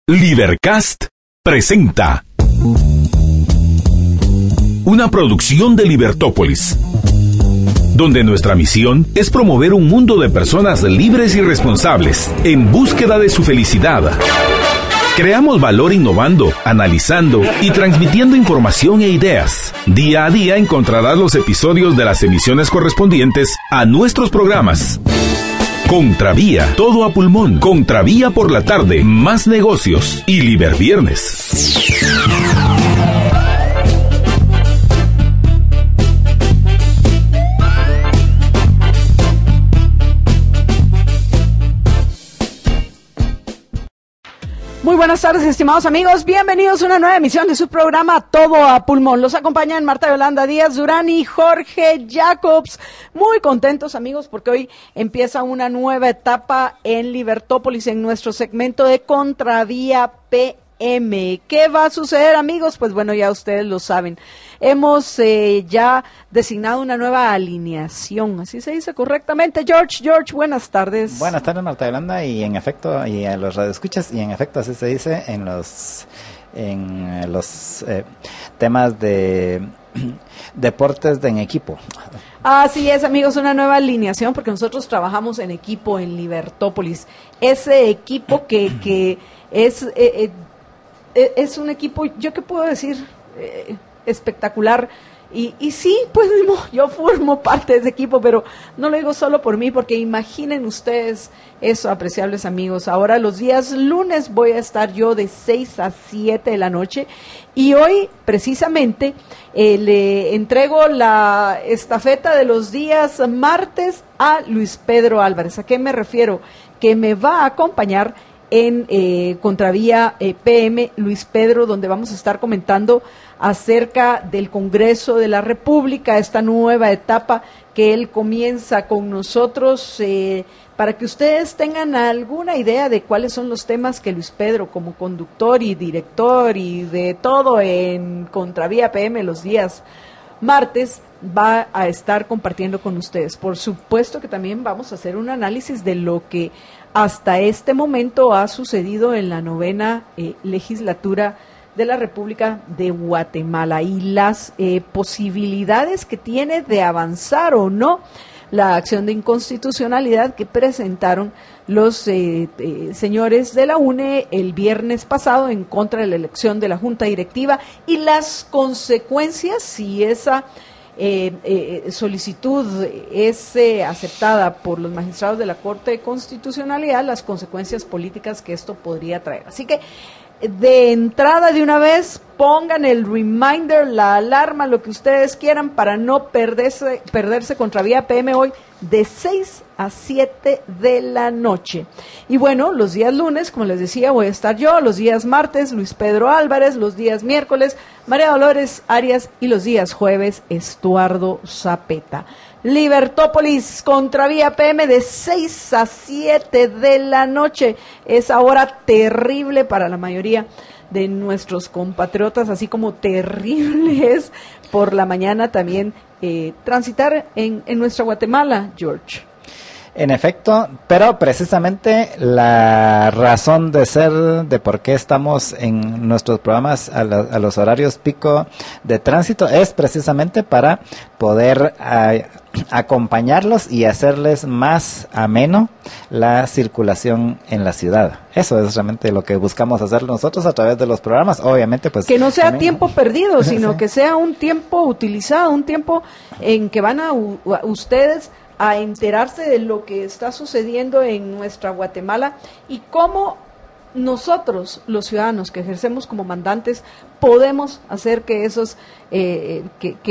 Libercast presenta una producción de Libertópolis, donde nuestra misión es promover un mundo de personas libres y responsables en búsqueda de su felicidad. Creamos valor innovando, analizando y transmitiendo información e ideas. Día a día encontrarás los episodios de las emisiones correspondientes a nuestros programas. Contravía, todo a pulmón. Contravía por la tarde, más negocios y Liberviernes. Muy buenas tardes, estimados amigos. Bienvenidos a una nueva emisión de su programa Todo a Pulmón. Los acompañan Marta Yolanda Díaz Durán y Jorge Jacobs. Muy contentos, amigos, porque hoy empieza una nueva etapa en Libertópolis, en nuestro segmento de Contravía PM. ¿Qué va a suceder, amigos? Pues bueno, ya ustedes lo saben. Hemos ya designado una nueva alineación, así se dice correctamente. George, buenas tardes. Buenas tardes, Marta Yolanda, y en efecto, y a los radioescuchas, y en efecto así se dice en los temas de deportes en equipo. Así es, amigos, una nueva alineación, porque nosotros trabajamos en equipo en Libertópolis. Ese equipo que es un equipo, ¿yo qué puedo decir? Espectacular. Y sí, pues yo formo parte de ese equipo, pero no lo digo solo por mí, porque imaginen ustedes eso, apreciables amigos. Ahora los días lunes voy a estar yo de 6 a 7 de la noche, y hoy precisamente le entrego la estafeta de los días martes a Luis Pedro Álvarez. ¿A qué me refiero? Que me va a acompañar en Contravía PM Luis Pedro, donde vamos a estar comentando acerca del Congreso de la República, esta nueva etapa que él comienza con nosotros, para que ustedes tengan alguna idea de cuáles son los temas que Luis Pedro, como conductor y director y de todo en Contravía PM los días martes, va a estar compartiendo con ustedes. Por supuesto que también vamos a hacer un análisis de lo que hasta este momento ha sucedido en la 9ª legislatura de la República de Guatemala y las posibilidades que tiene de avanzar o no la acción de inconstitucionalidad que presentaron los señores de la UNE el viernes pasado en contra de la elección de la Junta Directiva, y las consecuencias si esa solicitud es aceptada por los magistrados de la Corte de Constitucionalidad, las consecuencias políticas que esto podría traer. Así que de entrada, de una vez, pongan el reminder, la alarma, lo que ustedes quieran, para no perderse Contravía PM hoy de 6 a 7 de la noche. Y bueno, los días lunes, como les decía, voy a estar yo, los días martes Luis Pedro Álvarez, los días miércoles María Dolores Arias y los días jueves Estuardo Zapeta. Libertópolis, Contravía PM de 6 a 7 de la noche. Esa hora terrible para la mayoría de nuestros compatriotas, así como terrible es por la mañana también transitar en nuestra Guatemala, George. En efecto, pero precisamente la razón de ser de por qué estamos en nuestros programas a los horarios pico de tránsito es precisamente para poder acompañarlos y hacerles más ameno la circulación en la ciudad. Eso es realmente lo que buscamos hacer nosotros a través de los programas. Obviamente, pues que no sea también tiempo perdido, sino que sea un tiempo utilizado, un tiempo en que van a ustedes a enterarse de lo que está sucediendo en nuestra Guatemala y cómo nosotros, los ciudadanos que ejercemos como mandantes, podemos hacer que esos el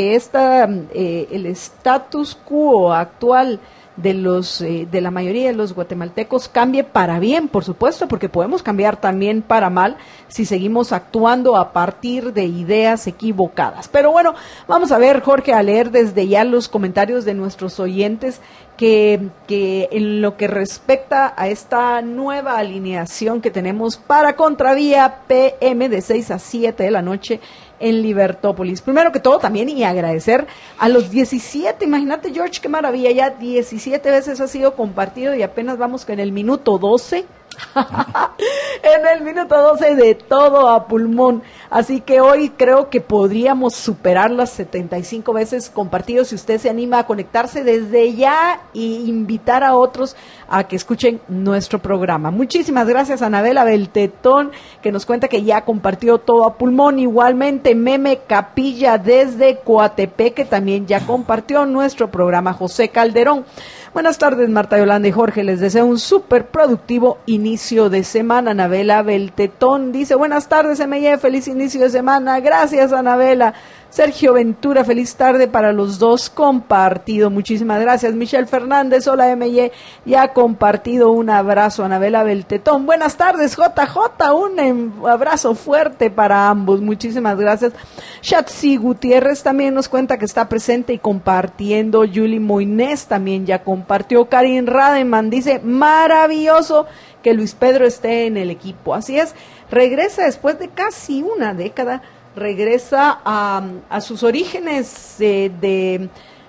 status quo actual de la mayoría de los guatemaltecos cambie para bien, por supuesto, porque podemos cambiar también para mal si seguimos actuando a partir de ideas equivocadas. Pero bueno, vamos a ver, Jorge, a leer desde ya los comentarios de nuestros oyentes que en lo que respecta a esta nueva alineación que tenemos para Contravía PM de 6 a 7 de la noche en Libertópolis. Primero que todo, también y agradecer a los 17, imagínate, George, qué maravilla, ya 17 veces ha sido compartido y apenas vamos en el minuto 12 En el minuto 12 de todo a pulmón. Así que hoy creo que podríamos superar las 75 veces compartidos si usted se anima a conectarse desde ya y invitar a otros a que escuchen nuestro programa. Muchísimas gracias a Anabela Beltetón, que nos cuenta que ya compartió todo a pulmón. Igualmente Meme Capilla desde Coatepeque también ya compartió nuestro programa. José Calderón. Buenas tardes, Marta Yolanda y Jorge. Les deseo un súper productivo inicio de semana. Anabela Beltetón dice, buenas tardes, M&E, feliz inicio de semana. Gracias, Anabela. Sergio Ventura, feliz tarde para los dos, compartido. Muchísimas gracias. Michelle Fernández, hola, M&E, ya compartido. Un abrazo, Anabela Beltetón. Buenas tardes, JJ, un abrazo fuerte para ambos. Muchísimas gracias. Shatsi Gutiérrez también nos cuenta que está presente y compartiendo. Julie Moines también ya compartió. Karin Rademan dice, maravilloso que Luis Pedro esté en el equipo. Así es, regresa después de casi una década, regresa a sus orígenes de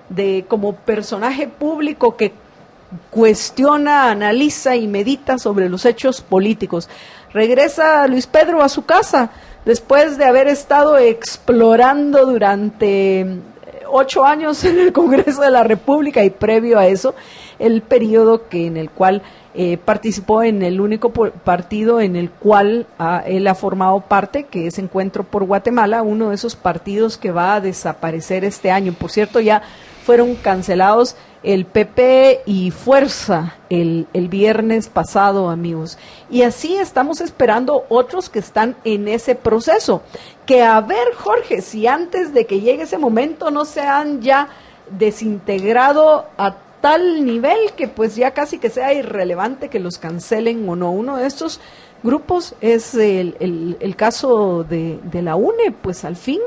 como personaje público que cuestiona, analiza y medita sobre los hechos políticos. Regresa Luis Pedro a su casa después de haber estado explorando durante 8 años en el Congreso de la República y previo a eso el periodo en el cual participó en el único partido en el cual él ha formado parte, que es Encuentro por Guatemala, uno de esos partidos que va a desaparecer este año. Por cierto, ya fueron cancelados el PP y Fuerza el viernes pasado, amigos. Y así estamos esperando otros que están en ese proceso. Que a ver, Jorge, si antes de que llegue ese momento no se han ya desintegrado a tal nivel que pues ya casi que sea irrelevante que los cancelen o no. Uno de estos grupos es el caso de la UNE, pues al fin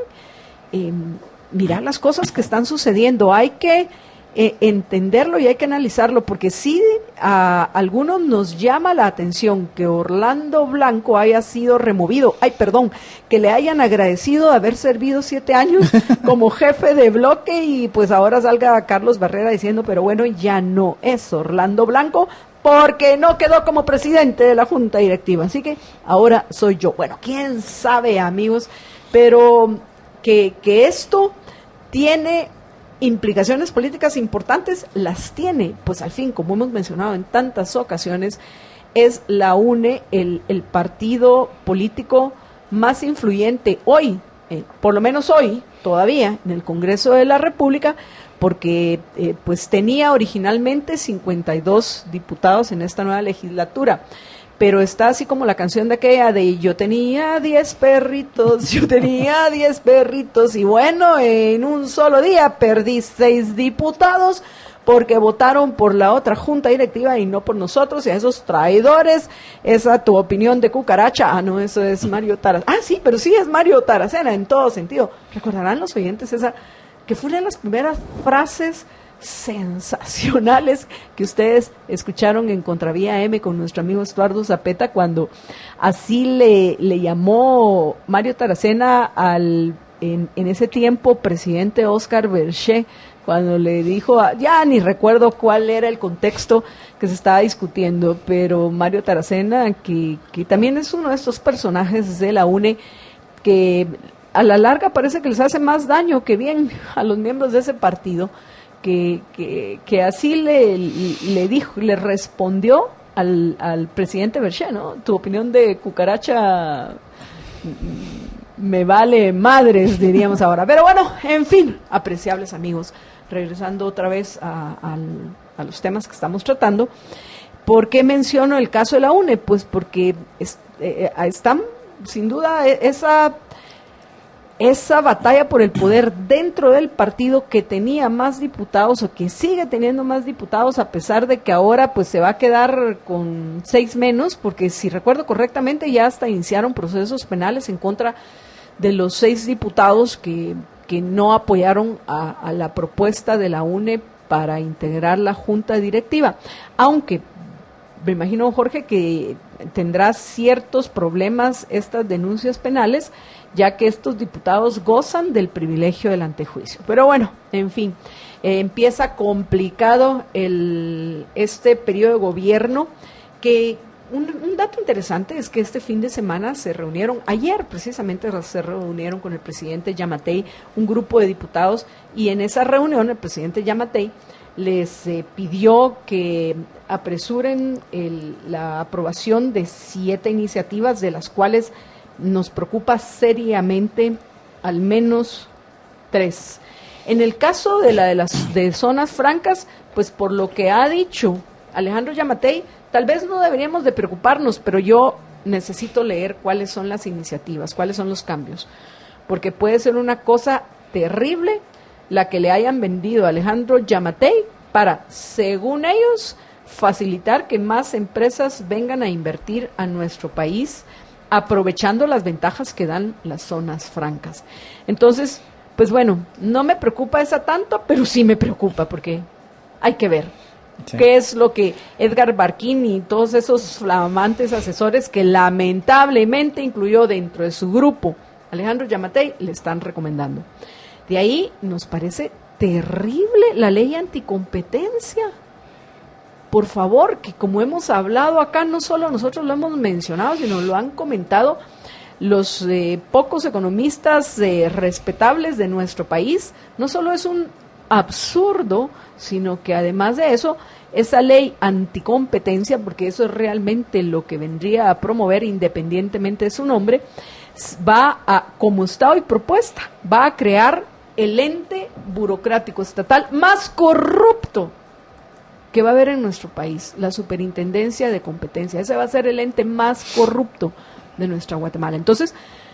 mirar las cosas que están sucediendo. Hay que entenderlo y hay que analizarlo, porque sí a algunos nos llama la atención que Orlando Blanco haya sido removido, que le hayan agradecido haber servido 7 años como jefe de bloque y pues ahora salga Carlos Barrera diciendo, pero bueno, ya no es Orlando Blanco porque no quedó como presidente de la Junta Directiva, así que ahora soy yo. Bueno, quién sabe, amigos, pero que esto tiene implicaciones políticas importantes, las tiene, pues al fin, como hemos mencionado en tantas ocasiones, es la UNE el partido político más influyente hoy, por lo menos hoy, todavía, en el Congreso de la República, porque pues tenía originalmente 52 diputados en esta nueva legislatura. Pero está así como la canción de aquella de yo tenía 10 perritos, y bueno, en un solo día perdí 6 diputados porque votaron por la otra junta directiva y no por nosotros, y a esos traidores, esa tu opinión de cucaracha, no, eso es Mario Taracena, sí, pero sí es Mario Taracena en todo sentido. Recordarán los oyentes esa, que fue una de las primeras frases sensacionales que ustedes escucharon en Contravía M con nuestro amigo Estuardo Zapeta, cuando así le llamó Mario Taracena en ese tiempo presidente Oscar Berché, cuando le dijo, ya ni recuerdo cuál era el contexto que se estaba discutiendo, pero Mario Taracena, que también es uno de estos personajes de la UNE que a la larga parece que les hace más daño que bien a los miembros de ese partido, que así le respondió al presidente Berché, ¿no? Tu opinión de cucaracha me vale madres, diríamos ahora. Pero bueno, en fin, apreciables amigos, regresando otra vez a los temas que estamos tratando. ¿Por qué menciono el caso de la UNE? Pues porque están, sin duda, esa batalla por el poder dentro del partido que tenía más diputados o que sigue teniendo más diputados, a pesar de que ahora pues se va a quedar con 6 menos, porque si recuerdo correctamente ya hasta iniciaron procesos penales en contra de los 6 diputados que no apoyaron a la propuesta de la UNE para integrar la junta directiva, aunque me imagino, Jorge, que tendrá ciertos problemas estas denuncias penales, ya que estos diputados gozan del privilegio del antejuicio. Pero bueno, en fin, empieza complicado este periodo de gobierno que un dato interesante es que este fin de semana ayer precisamente se reunieron con el presidente Giammattei, un grupo de diputados, y en esa reunión el presidente Giammattei les pidió que apresuren la aprobación de 7 iniciativas, de las cuales nos preocupa seriamente al menos 3. En el caso de las zonas francas, pues por lo que ha dicho Alejandro Giammattei, tal vez no deberíamos de preocuparnos, pero yo necesito leer cuáles son las iniciativas, cuáles son los cambios, porque puede ser una cosa terrible la que le hayan vendido a Alejandro Giammattei para, según ellos, facilitar que más empresas vengan a invertir a nuestro país, aprovechando las ventajas que dan las zonas francas. Entonces, pues bueno, no me preocupa esa tanto, pero sí me preocupa, porque hay que ver qué es lo que Edgar Barquín y todos esos flamantes asesores que lamentablemente incluyó dentro de su grupo Alejandro Giammattei le están recomendando. De ahí nos parece terrible la ley anticompetencia. Por favor, que como hemos hablado acá, no solo nosotros lo hemos mencionado, sino lo han comentado los pocos economistas respetables de nuestro país. No solo es un absurdo, sino que además de eso, esa ley anticompetencia, porque eso es realmente lo que vendría a promover, independientemente de su nombre, va a, como está hoy propuesta, va a crear el ente burocrático estatal más corrupto que va a haber en nuestro país, la Superintendencia de Competencia. Ese va a ser el ente más corrupto de nuestra Guatemala. Entonces,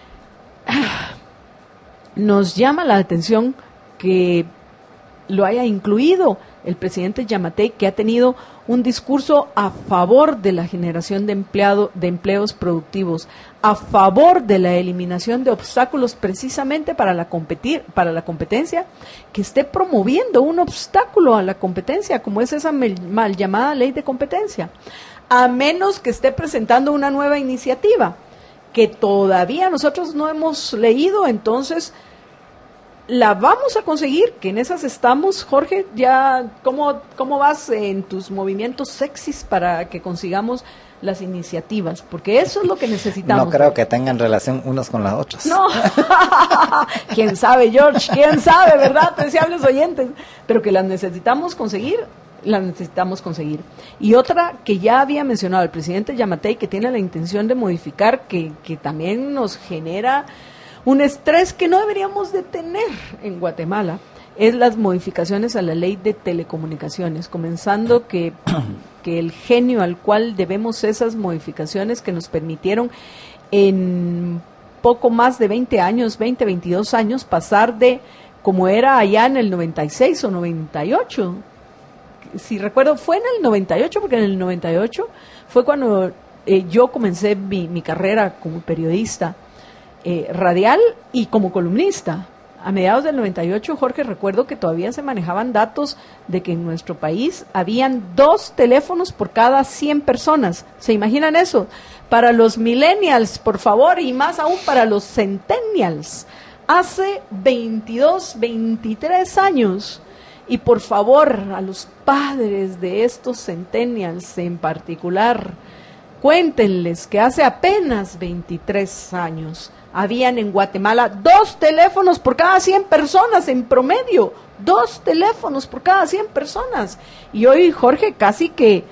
nos llama la atención que lo haya incluido el presidente Giammattei, que ha tenido un discurso a favor de la generación de empleos productivos, a favor de la eliminación de obstáculos precisamente para la competencia, que esté promoviendo un obstáculo a la competencia, como es esa mal llamada ley de competencia, a menos que esté presentando una nueva iniciativa que todavía nosotros no hemos leído. Entonces la vamos a conseguir, que en esas estamos. Jorge, ya ¿cómo vas en tus movimientos sexys para que consigamos las iniciativas? Porque eso es lo que necesitamos. No creo que tengan relación unos con las otras. No, quién sabe, George, quién sabe, ¿verdad? Apreciables oyentes, pero que las necesitamos conseguir. Y otra que ya había mencionado el presidente Giammattei, que tiene la intención de modificar, que también nos genera un estrés que no deberíamos de tener en Guatemala, es las modificaciones a la ley de telecomunicaciones, comenzando que el genio al cual debemos esas modificaciones que nos permitieron en poco más de 22 años, pasar de como era allá en el 96 o 98. Si recuerdo, fue en el 98, porque en el 98 fue cuando yo comencé mi carrera como periodista radial y como columnista. A mediados del 98, Jorge, recuerdo que todavía se manejaban datos de que en nuestro país habían 2 teléfonos por cada 100 personas. ¿Se imaginan eso? Para los millennials, por favor, y más aún para los centennials. Hace 22, 23 años. Y por favor, a los padres de estos centennials en particular, cuéntenles que hace apenas 23 años habían en Guatemala 2 teléfonos por cada 100 personas en promedio. 2 teléfonos por cada 100 personas. Y hoy, Jorge, casi que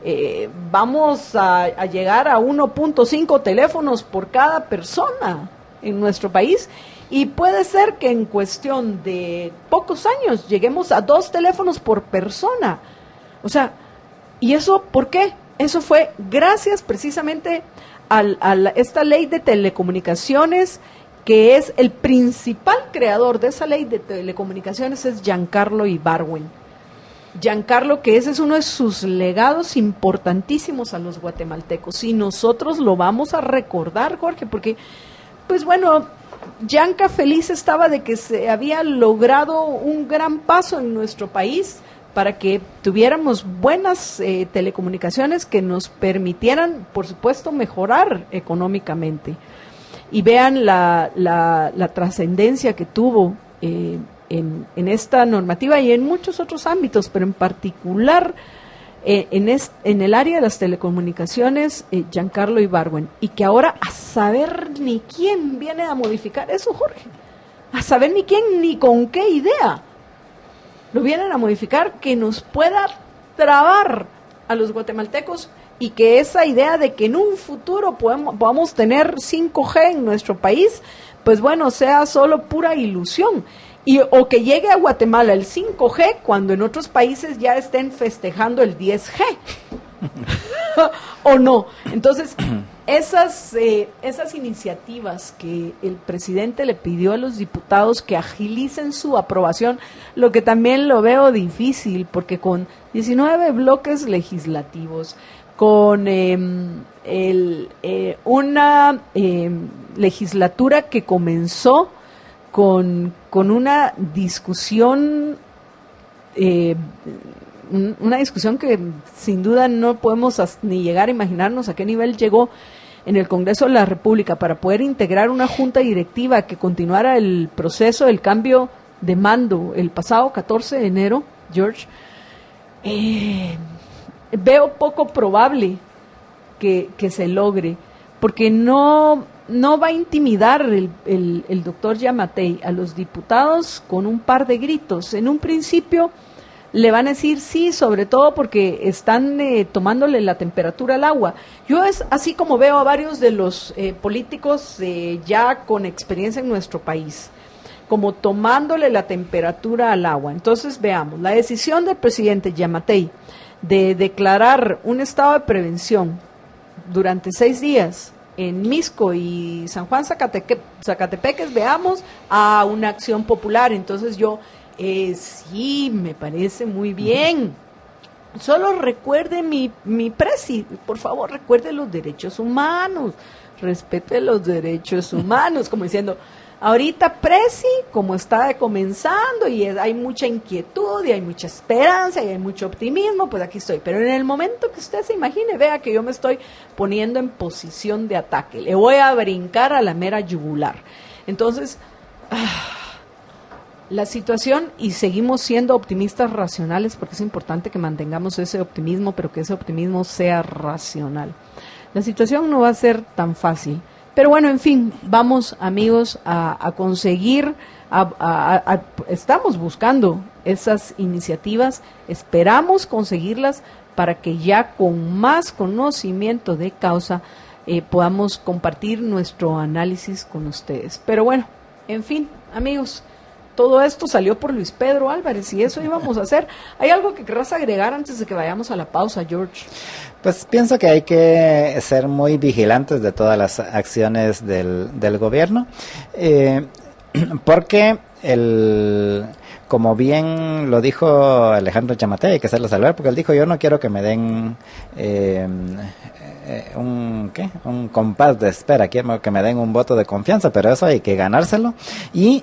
vamos a llegar a 1.5 teléfonos por cada persona en nuestro país. Y puede ser que en cuestión de pocos años lleguemos a 2 teléfonos por persona. O sea, ¿y eso por qué? Eso fue gracias precisamente a esta ley de telecomunicaciones, que es el principal creador de esa ley de telecomunicaciones, es Giancarlo Ibargüen. Giancarlo, que ese es uno de sus legados importantísimos a los guatemaltecos. Y nosotros lo vamos a recordar, Jorge, porque, pues bueno, Gianca feliz estaba de que se había logrado un gran paso en nuestro país para que tuviéramos buenas telecomunicaciones que nos permitieran, por supuesto, mejorar económicamente. Y vean la trascendencia que tuvo en esta normativa y en muchos otros ámbitos, pero en particular en el área de las telecomunicaciones, Giancarlo Ibargüen, y que ahora a saber ni quién viene a modificar eso, Jorge, a saber ni quién ni con qué idea lo vienen a modificar que nos pueda trabar a los guatemaltecos, y que esa idea de que en un futuro podamos tener 5G en nuestro país, pues bueno, sea solo pura ilusión. O que llegue a Guatemala el 5G cuando en otros países ya estén festejando el 10G. ¿O no? Entonces, esas iniciativas que el presidente le pidió a los diputados que agilicen su aprobación, lo que también lo veo difícil, porque con 19 bloques legislativos, con una legislatura que comenzó con una discusión que sin duda no podemos ni llegar a imaginarnos a qué nivel llegó en el Congreso de la República para poder integrar una junta directiva que continuara el proceso del cambio de mando el pasado 14 de enero, George. Veo poco probable que se logre, porque no va a intimidar el doctor Giammattei a los diputados con un par de gritos. En un principio le van a decir sí, sobre todo porque están tomándole la temperatura al agua. Yo es así como veo a varios de los políticos ya con experiencia en nuestro país, como tomándole la temperatura al agua. Entonces veamos, la decisión del presidente Giammattei de declarar un estado de prevención durante 6 días en Misco y San Juan Zacatepeques, veamos, a una acción popular. Entonces yo, sí, me parece muy bien. Solo recuerde mi presi, por favor, recuerde los derechos humanos, respete los derechos humanos, como diciendo, ahorita presi, como está comenzando y hay mucha inquietud y hay mucha esperanza y hay mucho optimismo, pues aquí estoy. Pero en el momento que usted se imagine, vea que yo me estoy poniendo en posición de ataque, le voy a brincar a la mera yugular. Entonces, la situación, y seguimos siendo optimistas racionales, porque es importante que mantengamos ese optimismo, pero que ese optimismo sea racional. La situación no va a ser tan fácil. Pero bueno, en fin, vamos, amigos, a conseguir, estamos buscando esas iniciativas, esperamos conseguirlas para que ya con más conocimiento de causa podamos compartir nuestro análisis con ustedes. Pero bueno, en fin, amigos, todo esto salió por Luis Pedro Álvarez y eso íbamos a hacer. ¿Hay algo que querrás agregar antes de que vayamos a la pausa, George? Pues pienso que hay que ser muy vigilantes de todas las acciones del gobierno, porque como bien lo dijo Alejandro Giammattei, hay que hacerlo salvar, porque él dijo, yo no quiero que me den un compás de espera, quiero que me den un voto de confianza, pero eso hay que ganárselo, y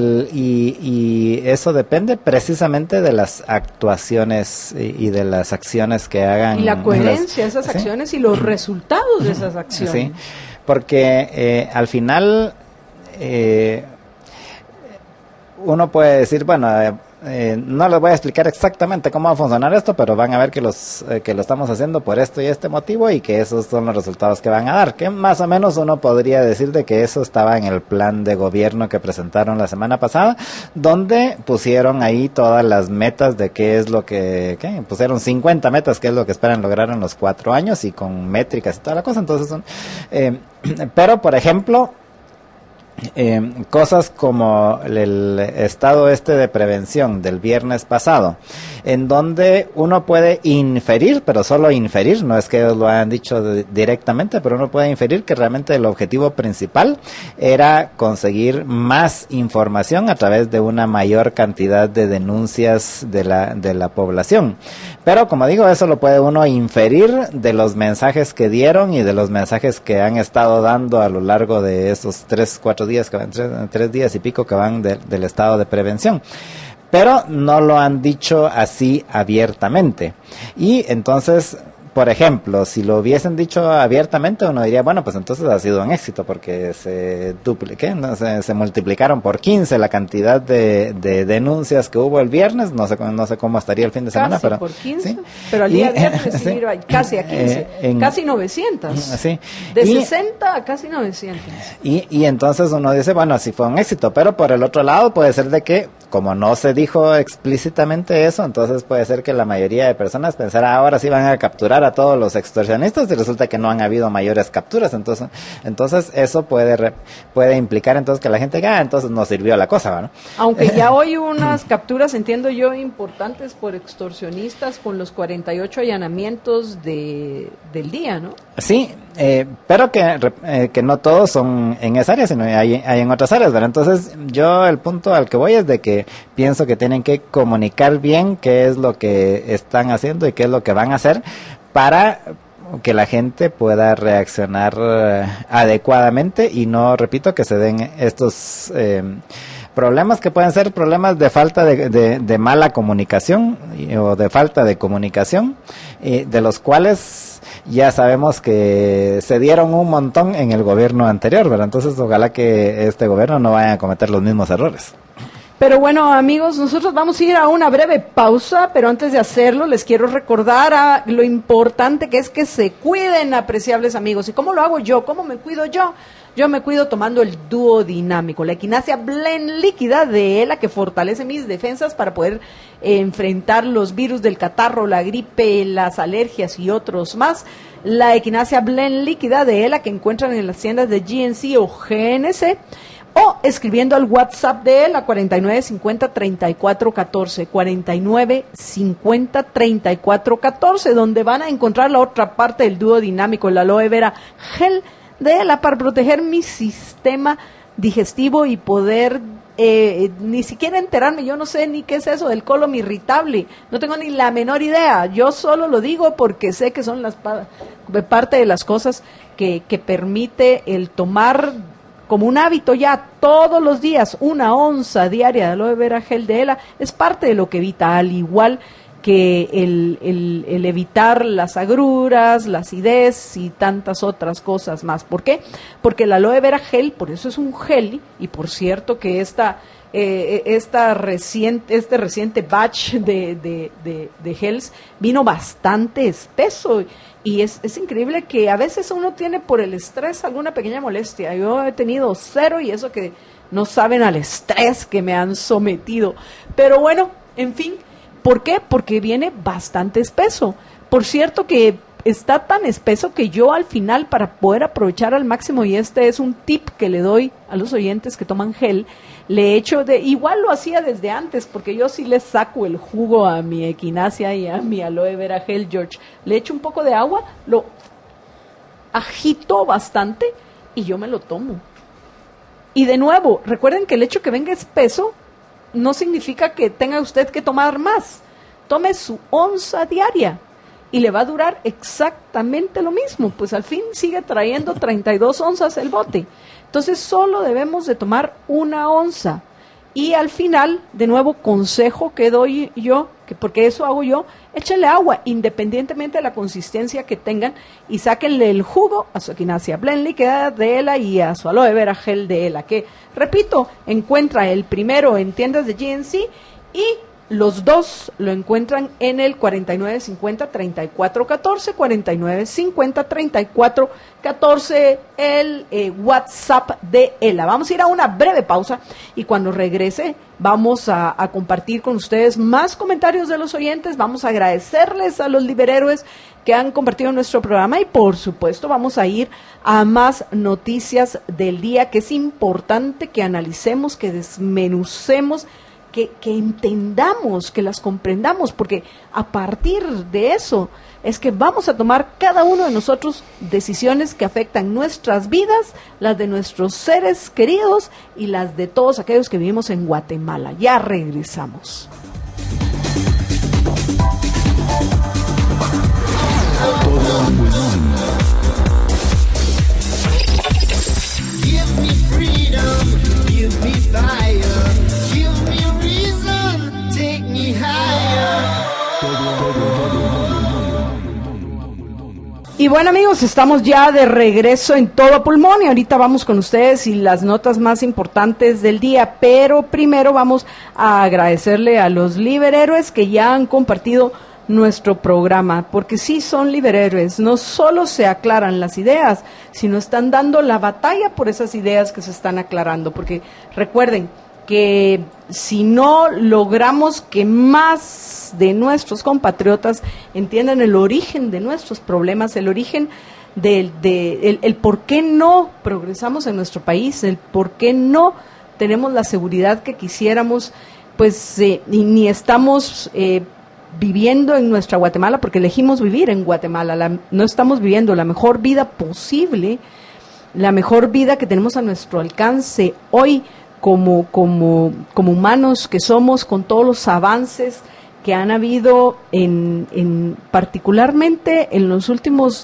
eso depende precisamente de las actuaciones y de las acciones que hagan, y la coherencia de esas acciones, ¿sí? Y los resultados de esas acciones, sí, porque al final uno puede decir, bueno, no les voy a explicar exactamente cómo va a funcionar esto, pero van a ver que lo estamos haciendo por esto y este motivo, y que esos son los resultados que van a dar, que más o menos uno podría decir de que eso estaba en el plan de gobierno que presentaron la semana pasada, donde pusieron ahí todas las metas de qué es lo que pusieron 50 metas, qué es lo que esperan lograr en los 4 años, y con métricas y toda la cosa. Entonces pero por ejemplo, cosas como el estado de prevención del viernes pasado, en donde uno puede inferir, pero solo inferir, no es que ellos lo hayan dicho directamente, pero uno puede inferir que realmente el objetivo principal era conseguir más información a través de una mayor cantidad de denuncias de la población. Pero como digo, eso lo puede uno inferir de los mensajes que dieron y de los mensajes que han estado dando a lo largo de esos 3-4 días que van, 3 días y pico que van del estado de prevención. Pero no lo han dicho así abiertamente. Y entonces, por ejemplo, si lo hubiesen dicho abiertamente, uno diría, bueno, pues entonces ha sido un éxito porque se multiplicaron por 15 la cantidad de denuncias que hubo el viernes. No sé cómo estaría el fin de semana, pero por 15, ¿sí? Pero al día viernes sí, iba casi a 15, casi 900. Sí. De 60 a casi 900. Y entonces uno dice, bueno, sí fue un éxito, pero por el otro lado puede ser de que, como no se dijo explícitamente eso, entonces puede ser que la mayoría de personas pensara, ahora sí van a capturar a todos los extorsionistas, y resulta que no han habido mayores capturas. Entonces eso puede implicar entonces que la gente diga, entonces no sirvió la cosa, ¿no? Aunque ya hoy unas capturas, entiendo yo, importantes por extorsionistas con los 48 allanamientos del día, ¿no? Sí, pero que no todos son en esa área, sino hay en otras áreas, ¿verdad? Entonces yo el punto al que voy es de que pienso que tienen que comunicar bien qué es lo que están haciendo y qué es lo que van a hacer para que la gente pueda reaccionar adecuadamente y no, repito, que se den estos problemas que pueden ser problemas de falta de mala comunicación o de falta de comunicación, de los cuales ya sabemos que se dieron un montón en el gobierno anterior, ¿verdad? Entonces ojalá que este gobierno no vaya a cometer los mismos errores. Pero bueno, amigos, nosotros vamos a ir a una breve pausa, pero antes de hacerlo les quiero recordar a lo importante que es que se cuiden, apreciables amigos. ¿Y cómo lo hago yo? ¿Cómo me cuido yo? Yo me cuido tomando el dúo dinámico, la equinacia Blend líquida de ELA, que fortalece mis defensas para poder enfrentar los virus del catarro, la gripe, las alergias y otros más. La equinacia Blend líquida de ELA, que encuentran en las tiendas de GNC o GNC, o escribiendo al WhatsApp de él a 4950-3414, 4950-3414, donde van a encontrar la otra parte del dúo dinámico, el aloe vera gel de él, para proteger mi sistema digestivo y poder ni siquiera enterarme. Yo no sé ni qué es eso del colon irritable, no tengo ni la menor idea. Yo solo lo digo porque sé que son parte de las cosas que permite el tomar como un hábito ya todos los días, 1 onza diaria de aloe vera gel de ELA, es parte de lo que evita, al igual que el evitar las agruras, la acidez y tantas otras cosas más. ¿Por qué? Porque el aloe vera gel, por eso es un gel, y por cierto que este reciente batch de gels vino bastante espeso. Y es increíble que a veces uno tiene por el estrés alguna pequeña molestia. Yo he tenido 0 y eso que no saben al estrés que me han sometido. Pero bueno, en fin, ¿por qué? Porque viene bastante espeso. Por cierto que está tan espeso que yo al final, para poder aprovechar al máximo, y este es un tip que le doy a los oyentes que toman gel, le echo igual lo hacía desde antes, porque yo sí le saco el jugo a mi equinacia y a mi aloe vera gel, George. Le echo un poco de agua, lo agito bastante y yo me lo tomo. Y de nuevo, recuerden que el hecho que venga espeso no significa que tenga usted que tomar más. Tome su onza diaria y le va a durar exactamente lo mismo, pues al fin sigue trayendo 32 onzas el bote. Entonces solo debemos de tomar 1 onza. Y al final, de nuevo, consejo que doy yo, porque eso hago yo, échenle agua, independientemente de la consistencia que tengan, y sáquenle el jugo a su equinacia Blend líquida de ELA y a su aloe vera gel de ELA, que, repito, encuentra el primero en tiendas de GNC y los dos lo encuentran en el 4950-3414, 4950-3414, el WhatsApp de ELA. Vamos a ir a una breve pausa y cuando regrese vamos a compartir con ustedes más comentarios de los oyentes. Vamos a agradecerles a los liberhéroes que han compartido nuestro programa y por supuesto vamos a ir a más noticias del día, que es importante que analicemos, que desmenucemos, que entendamos, que las comprendamos, porque a partir de eso es que vamos a tomar cada uno de nosotros decisiones que afectan nuestras vidas, las de nuestros seres queridos y las de todos aquellos que vivimos en Guatemala. Ya regresamos. Give me freedom, give me fire. Take me higher. Y bueno, amigos, estamos ya de regreso en Todo a Pulmón y ahorita vamos con ustedes y las notas más importantes del día, pero primero vamos a agradecerle a los liberhéroes que ya han compartido nuestro programa, porque sí son liberhéroes, no solo se aclaran las ideas, sino están dando la batalla por esas ideas que se están aclarando, porque recuerden que si no logramos que más de nuestros compatriotas entiendan el origen de nuestros problemas, el origen el por qué no progresamos en nuestro país, el por qué no tenemos la seguridad que quisiéramos, pues ni estamos viviendo en nuestra Guatemala, porque elegimos vivir en Guatemala, no estamos viviendo la mejor vida posible, la mejor vida que tenemos a nuestro alcance hoy, como humanos que somos, con todos los avances que han habido particularmente en los últimos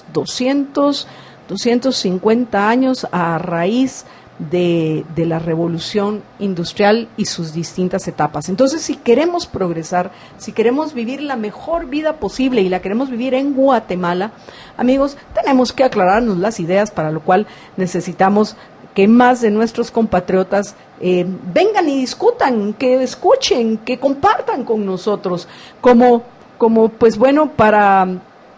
250 años a raíz de la revolución industrial y sus distintas etapas. Entonces, si queremos progresar, si queremos vivir la mejor vida posible y la queremos vivir en Guatemala, amigos, tenemos que aclararnos las ideas, para lo cual necesitamos que más de nuestros compatriotas vengan y discutan, que escuchen, que compartan con nosotros, como pues bueno, para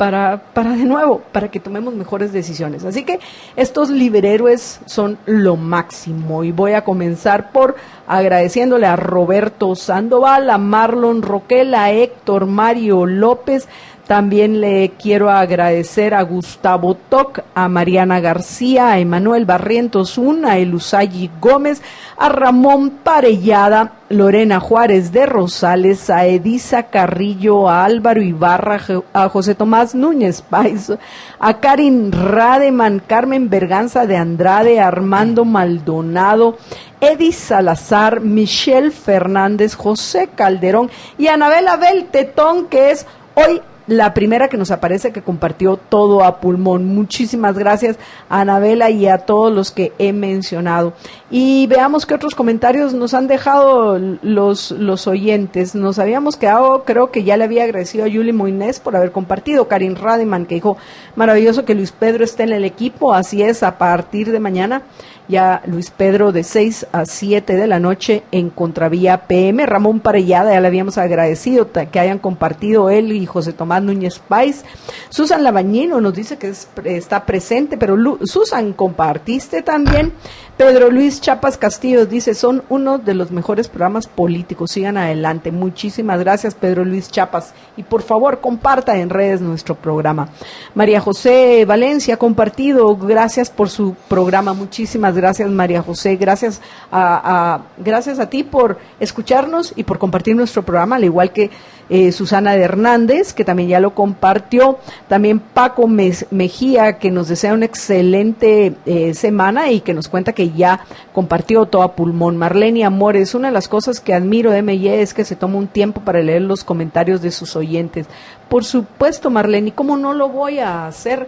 de nuevo, para que tomemos mejores decisiones. Así que estos liberhéroes son lo máximo, y voy a comenzar por agradeciéndole a Roberto Sandoval, a Marlon Roquel, a Héctor Mario López. También le quiero agradecer a Gustavo Toc, a Mariana García, a Emanuel Barrientos a Elusayi Gómez, a Ramón Parellada, Lorena Juárez de Rosales, a Edisa Carrillo, a Álvaro Ibarra, a José Tomás Núñez Pais, a Karin Rademan, Carmen Berganza de Andrade, Armando Maldonado, Edith Salazar, Michelle Fernández, José Calderón y Anabel Abel Tetón, que es hoy la primera que nos aparece que compartió Todo a Pulmón. Muchísimas gracias a Anabela y a todos los que he mencionado. Y veamos qué otros comentarios nos han dejado los oyentes. Nos habíamos quedado, creo que ya le había agradecido a Yuli Moines por haber compartido. Karin Rademan, que dijo, maravilloso que Luis Pedro esté en el equipo. Así es, a partir de mañana ya Luis Pedro de 6 a 7 de la noche en Contravía PM. Ramón Parellada, ya le habíamos agradecido que hayan compartido él y José Tomás Núñez Pais. Susan Labañino nos dice que está presente, pero Susan, compartiste también. Pedro Luis Chapas Castillo dice, son uno de los mejores programas políticos, sigan adelante. Muchísimas gracias, Pedro Luis Chapas, y por favor comparta en redes nuestro programa. María José Valencia, compartido, gracias por su programa. Muchísimas gracias, María José, gracias a ti por escucharnos y por compartir nuestro programa, al igual que Susana de Hernández, que también ya lo compartió, también Paco Mejía, que nos desea una excelente semana y que nos cuenta que ya compartió Todo a Pulmón. Marlene Amores, una de las cosas que admiro de MY es que se toma un tiempo para leer los comentarios de sus oyentes. Por supuesto, Marlene, ¿cómo no lo voy a hacer?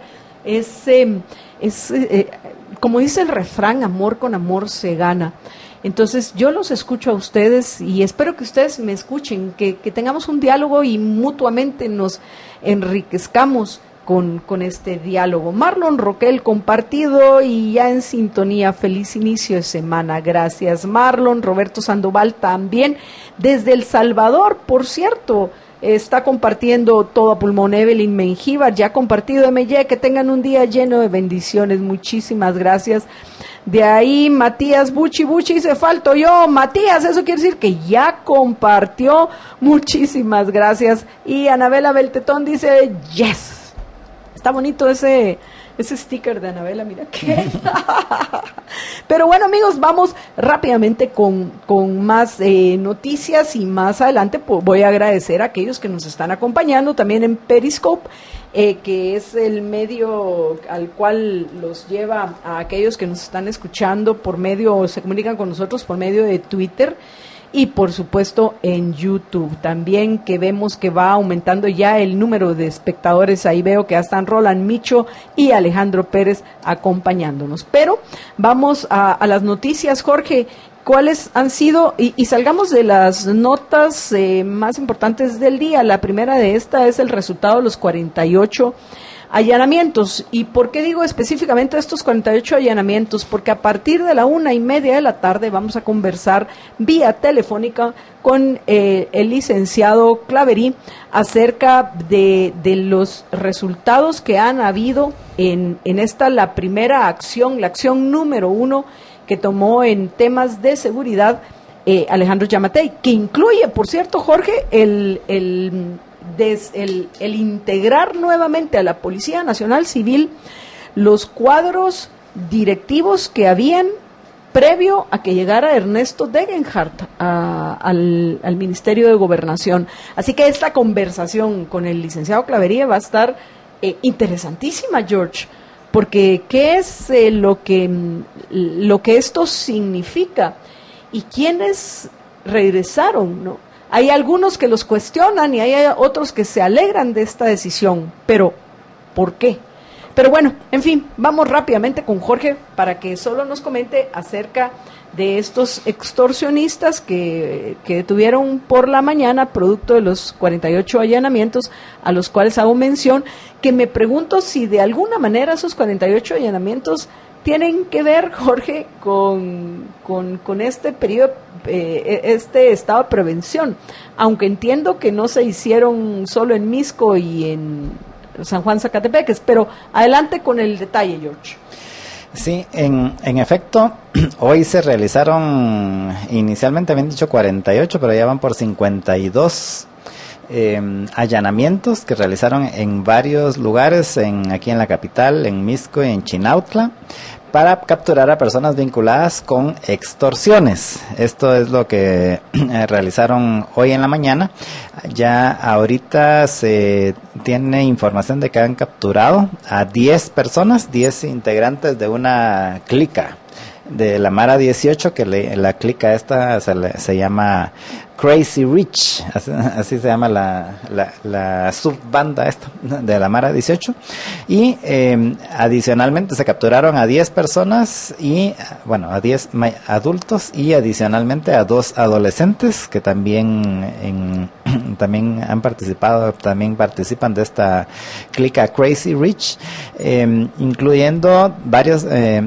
Como dice el refrán, amor con amor se gana. Entonces yo los escucho a ustedes y espero que ustedes me escuchen, que tengamos un diálogo y mutuamente nos enriquezcamos con este diálogo. Marlon Roquel, compartido y ya en sintonía. Feliz inicio de semana. Gracias, Marlon. Roberto Sandoval también desde El Salvador, por cierto. Está compartiendo Todo a Pulmón. Evelyn Mengíbar, ya compartido. MY, que tengan un día lleno de bendiciones. Muchísimas gracias. De ahí Matías Buchi dice, falto yo. Matías, eso quiere decir que ya compartió. Muchísimas gracias. Y Anabela Beltetón dice, yes. Está bonito ese sticker de Anabela, mira qué. Pero bueno, amigos, vamos rápidamente con más noticias, y más adelante voy a agradecer a aquellos que nos están acompañando también en Periscope, que es el medio al cual los lleva a aquellos que nos están escuchando se comunican con nosotros por medio de Twitter. Y por supuesto en YouTube también, que vemos que va aumentando ya el número de espectadores. Ahí veo que ya están Roland Micho y Alejandro Pérez acompañándonos. Pero vamos a las noticias, Jorge. ¿Cuáles han sido? Y salgamos de las notas más importantes del día. La primera de esta es el resultado de los 48 allanamientos. ¿Y por qué digo específicamente estos 48 allanamientos? Porque a partir de la 1:30 de la tarde vamos a conversar vía telefónica con el licenciado Claverí acerca de los resultados que han habido en esta, la primera acción, la acción número 1 que tomó en temas de seguridad Alejandro Giammattei, que incluye, por cierto, Jorge, el integrar nuevamente a la Policía Nacional Civil los cuadros directivos que habían previo a que llegara Ernesto Degenhardt al Ministerio de Gobernación. Así que esta conversación con el licenciado Clavería va a estar interesantísima, George, porque ¿qué es lo que esto significa? ¿Y quiénes regresaron, no? Hay algunos que los cuestionan y hay otros que se alegran de esta decisión, pero ¿por qué? Pero bueno, en fin, vamos rápidamente con Jorge para que solo nos comente acerca de estos extorsionistas que detuvieron por la mañana, producto de los 48 allanamientos a los cuales hago mención, que me pregunto si de alguna manera esos 48 allanamientos tienen que ver, Jorge, con este periodo, este estado de prevención, aunque entiendo que no se hicieron solo en Misco y en San Juan Zacatepeques, pero adelante con el detalle, George. Sí, en efecto, hoy se realizaron, inicialmente habían dicho 48, pero ya van por 52 allanamientos que realizaron en varios lugares, aquí en la capital, en Misco y en Chinautla, para capturar a personas vinculadas con extorsiones. Esto es lo que realizaron hoy en la mañana. Ya ahorita se tiene información de que han capturado a 10 personas, 10 integrantes de una clica de la Mara 18, que la clica esta se llama Crazy Rich, así se llama la subbanda esta de la Mara 18, y adicionalmente se capturaron a 10 personas y, bueno, a 10 adultos y adicionalmente a 2 adolescentes que también han participado, también participan de esta clica Crazy Rich, incluyendo varios,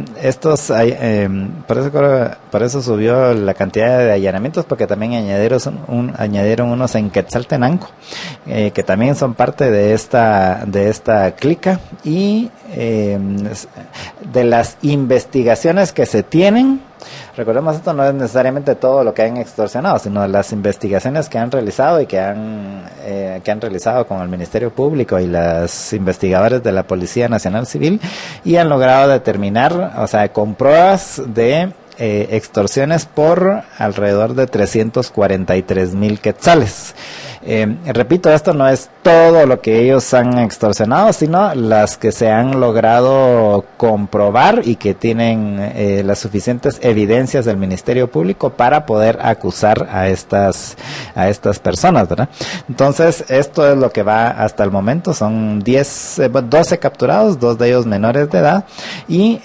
por eso subió la cantidad de allanamientos, porque también añadieron unos en Quetzaltenango, que también son parte de esta clica, y de las investigaciones que se tienen. Recordemos, esto no es necesariamente todo lo que han extorsionado, sino las investigaciones que han realizado y que han realizado con el Ministerio Público y los investigadores de la Policía Nacional Civil, y han logrado determinar, o sea, con pruebas de extorsiones por alrededor de 343,000 quetzales. Repito, esto no es todo lo que ellos han extorsionado, sino las que se han logrado comprobar y que tienen las suficientes evidencias del Ministerio Público para poder acusar a estas personas, ¿verdad? Entonces, esto es lo que va hasta el momento. Son 12 capturados, 2 de ellos menores de edad, y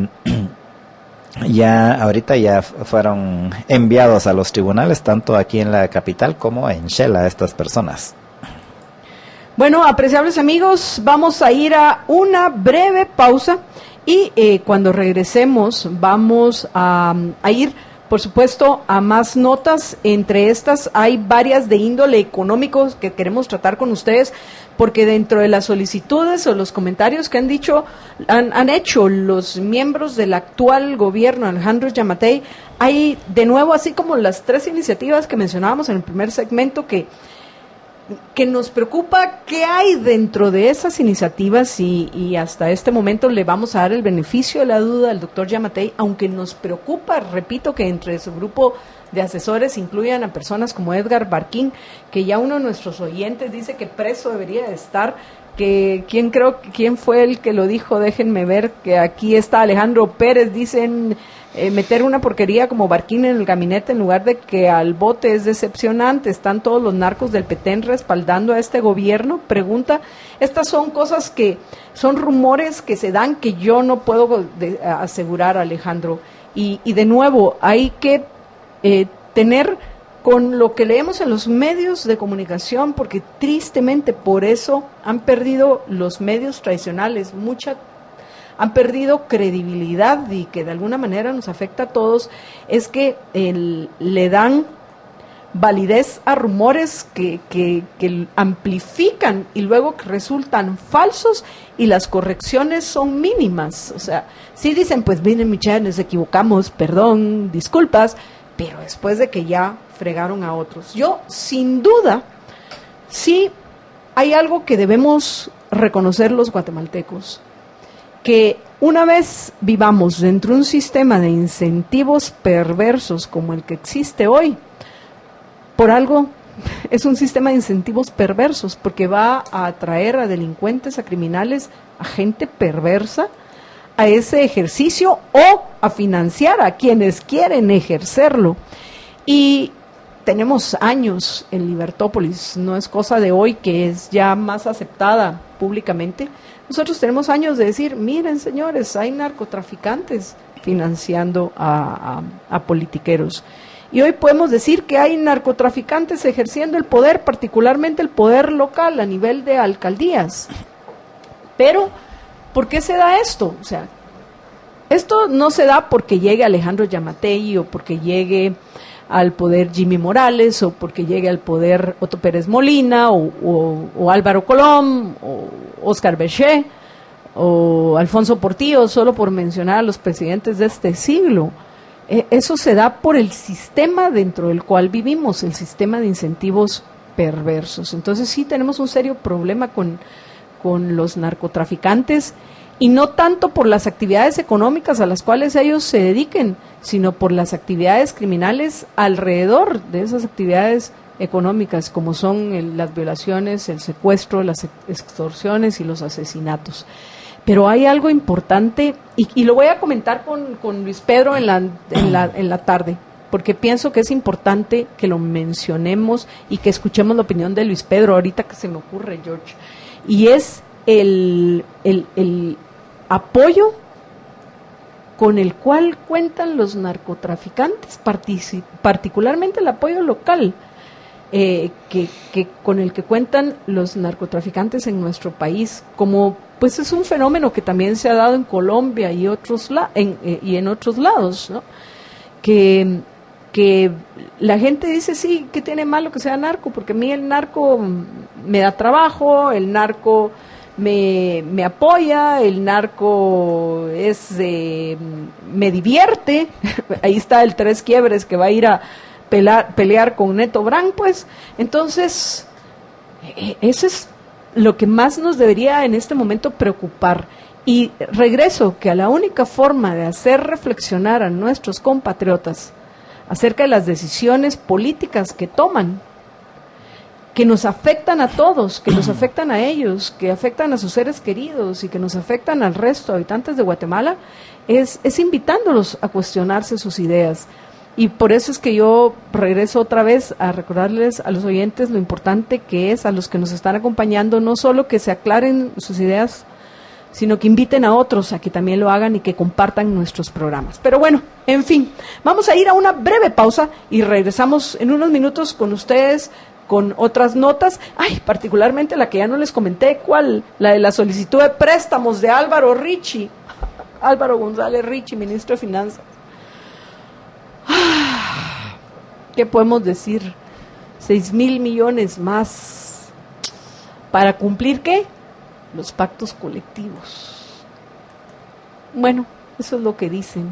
ahorita ya fueron enviados a los tribunales, tanto aquí en la capital como en Xela, estas personas. Bueno, apreciables amigos, vamos a ir a una breve pausa y cuando regresemos vamos a ir, por supuesto, a más notas. Entre estas hay varias de índole económico que queremos tratar con ustedes, porque dentro de las solicitudes o los comentarios que han hecho los miembros del actual gobierno Alejandro Giammattei, hay de nuevo, así como las 3 iniciativas que mencionábamos en el primer segmento, que nos preocupa qué hay dentro de esas iniciativas, y hasta este momento le vamos a dar el beneficio de la duda al doctor Giammattei, aunque nos preocupa, repito, que entre su grupo de asesores incluyan a personas como Edgar Barquín, que ya uno de nuestros oyentes dice que preso debería de estar, que quién fue el que lo dijo, déjenme ver, que aquí está Alejandro Pérez, dicen meter una porquería como Barquín en el gabinete en lugar de que al bote es decepcionante. Están todos los narcos del Petén respaldando a este gobierno. Pregunta, estas son cosas que son rumores que se dan, que yo no puedo asegurar, Alejandro, y de nuevo hay que tener con lo que leemos en los medios de comunicación, porque tristemente por eso han perdido los medios tradicionales, han perdido credibilidad y que de alguna manera nos afecta a todos, es que le dan validez a rumores que amplifican y luego que resultan falsos y las correcciones son mínimas. O sea, sí dicen, pues miren, Michelle, nos equivocamos, perdón, disculpas, pero después de que ya fregaron a otros. Yo, sin duda, sí hay algo que debemos reconocer los guatemaltecos, que una vez vivamos dentro de un sistema de incentivos perversos como el que existe hoy, por algo es un sistema de incentivos perversos, porque va a atraer a delincuentes, a criminales, a gente perversa, a ese ejercicio o a financiar a quienes quieren ejercerlo. Y tenemos años en Libertópolis, no es cosa de hoy que es ya más aceptada públicamente. Nosotros tenemos años de decir, miren señores, hay narcotraficantes financiando a politiqueros. Y hoy podemos decir que hay narcotraficantes ejerciendo el poder, particularmente el poder local a nivel de alcaldías. Pero, ¿por qué se da esto? O sea, esto no se da porque llegue Alejandro Yamatei o porque llegue al poder Jimmy Morales o porque llegue al poder Otto Pérez Molina o Álvaro Colom o Oscar Bechet o Alfonso Portillo, solo por mencionar a los presidentes de este siglo. Eso se da por el sistema dentro del cual vivimos, el sistema de incentivos perversos. Entonces sí tenemos un serio problema con los narcotraficantes, y no tanto por las actividades económicas a las cuales ellos se dediquen, sino por las actividades criminales alrededor de esas actividades económicas, como son las violaciones, el secuestro, las extorsiones y los asesinatos. Pero hay algo importante, y lo voy a comentar con Luis Pedro en la tarde, porque pienso que es importante que lo mencionemos y que escuchemos la opinión de Luis Pedro, ahorita que se me ocurre, George, y es el apoyo con el cual cuentan los narcotraficantes, particularmente el apoyo local, con el que cuentan los narcotraficantes en nuestro país, como pues es un fenómeno que también se ha dado en Colombia y en otros lados, ¿no? Que la gente dice, sí, ¿qué tiene malo que sea narco? Porque a mí el narco me da trabajo, el narco me apoya, el narco me divierte. Ahí está el Tres Quiebres que va a ir a pelear con Neto Brand, pues. Entonces, eso es lo que más nos debería en este momento preocupar. Y regreso que a la única forma de hacer reflexionar a nuestros compatriotas acerca de las decisiones políticas que toman, que nos afectan a todos, que nos afectan a ellos, que afectan a sus seres queridos y que nos afectan al resto de habitantes de Guatemala, es invitándolos a cuestionarse sus ideas. Y por eso es que yo regreso otra vez a recordarles a los oyentes lo importante que es, a los que nos están acompañando, no solo que se aclaren sus ideas, sino que inviten a otros a que también lo hagan y que compartan nuestros programas. Pero bueno, en fin, vamos a ir a una breve pausa y regresamos en unos minutos con ustedes con otras notas. Ay, particularmente la que ya no les comenté, ¿cuál? La de la solicitud de préstamos de Álvaro González Richie, ministro de Finanzas. ¿Qué podemos decir? 6,000 millones más. ¿Para cumplir qué? Los pactos colectivos. Bueno, eso es lo que dicen.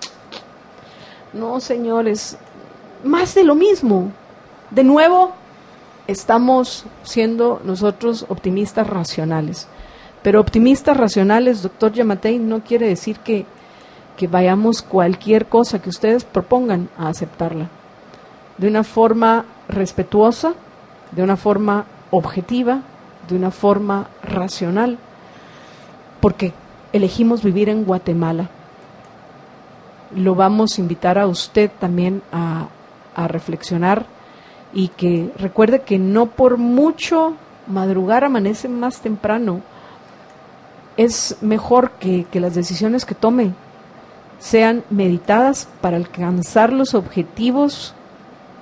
No, señores, más de lo mismo. De nuevo, estamos siendo nosotros optimistas racionales. Pero optimistas racionales, doctor Yamatei, no quiere decir que vayamos cualquier cosa que ustedes propongan a aceptarla. De una forma respetuosa, de una forma objetiva, de una forma racional, porque elegimos vivir en Guatemala. Lo vamos a invitar a usted también a reflexionar y que recuerde que no por mucho madrugar amanece más temprano. Es mejor que las decisiones que tome sean meditadas para alcanzar los objetivos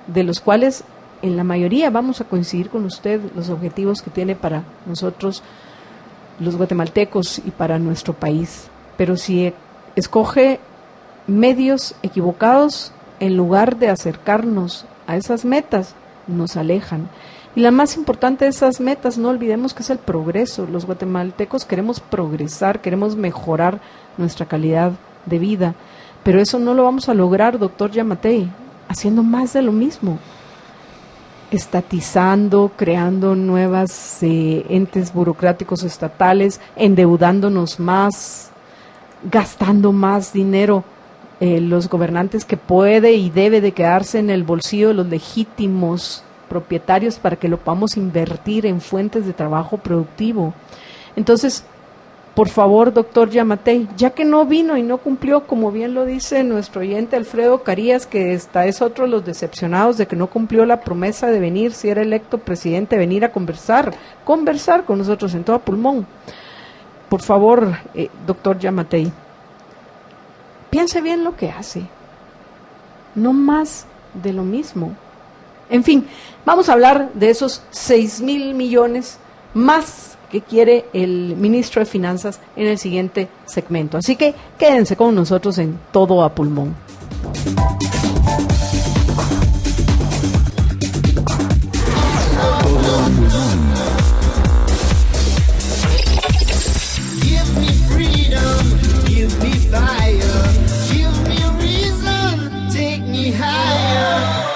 de los cuales en la mayoría vamos a coincidir con usted los objetivos que tiene para nosotros los guatemaltecos y para nuestro país. Pero si escoge medios equivocados, en lugar de acercarnos a esas metas, nos alejan. Y la más importante de esas metas, no olvidemos que es el progreso. Los guatemaltecos queremos progresar, queremos mejorar nuestra calidad de vida, pero eso no lo vamos a lograr, doctor Yamatei, haciendo más de lo mismo, estatizando, creando nuevas entes burocráticos estatales, endeudándonos más, gastando más dinero. Los gobernantes que puede y debe de quedarse en el bolsillo de los legítimos propietarios para que lo podamos invertir en fuentes de trabajo productivo. Entonces, por favor, doctor Yamatei, ya que no vino y no cumplió, como bien lo dice nuestro oyente Alfredo Carías, que es otro de los decepcionados de que no cumplió la promesa de venir, si era electo presidente, venir a conversar con nosotros en todo pulmón. Por favor, doctor Yamatei, piense bien lo que hace, no más de lo mismo. En fin, vamos a hablar de esos 6,000 millones más que quiere el ministro de Finanzas en el siguiente segmento. Así que quédense con nosotros en Todo a Pulmón. Give me freedom, give me fire, give me reason, take me higher.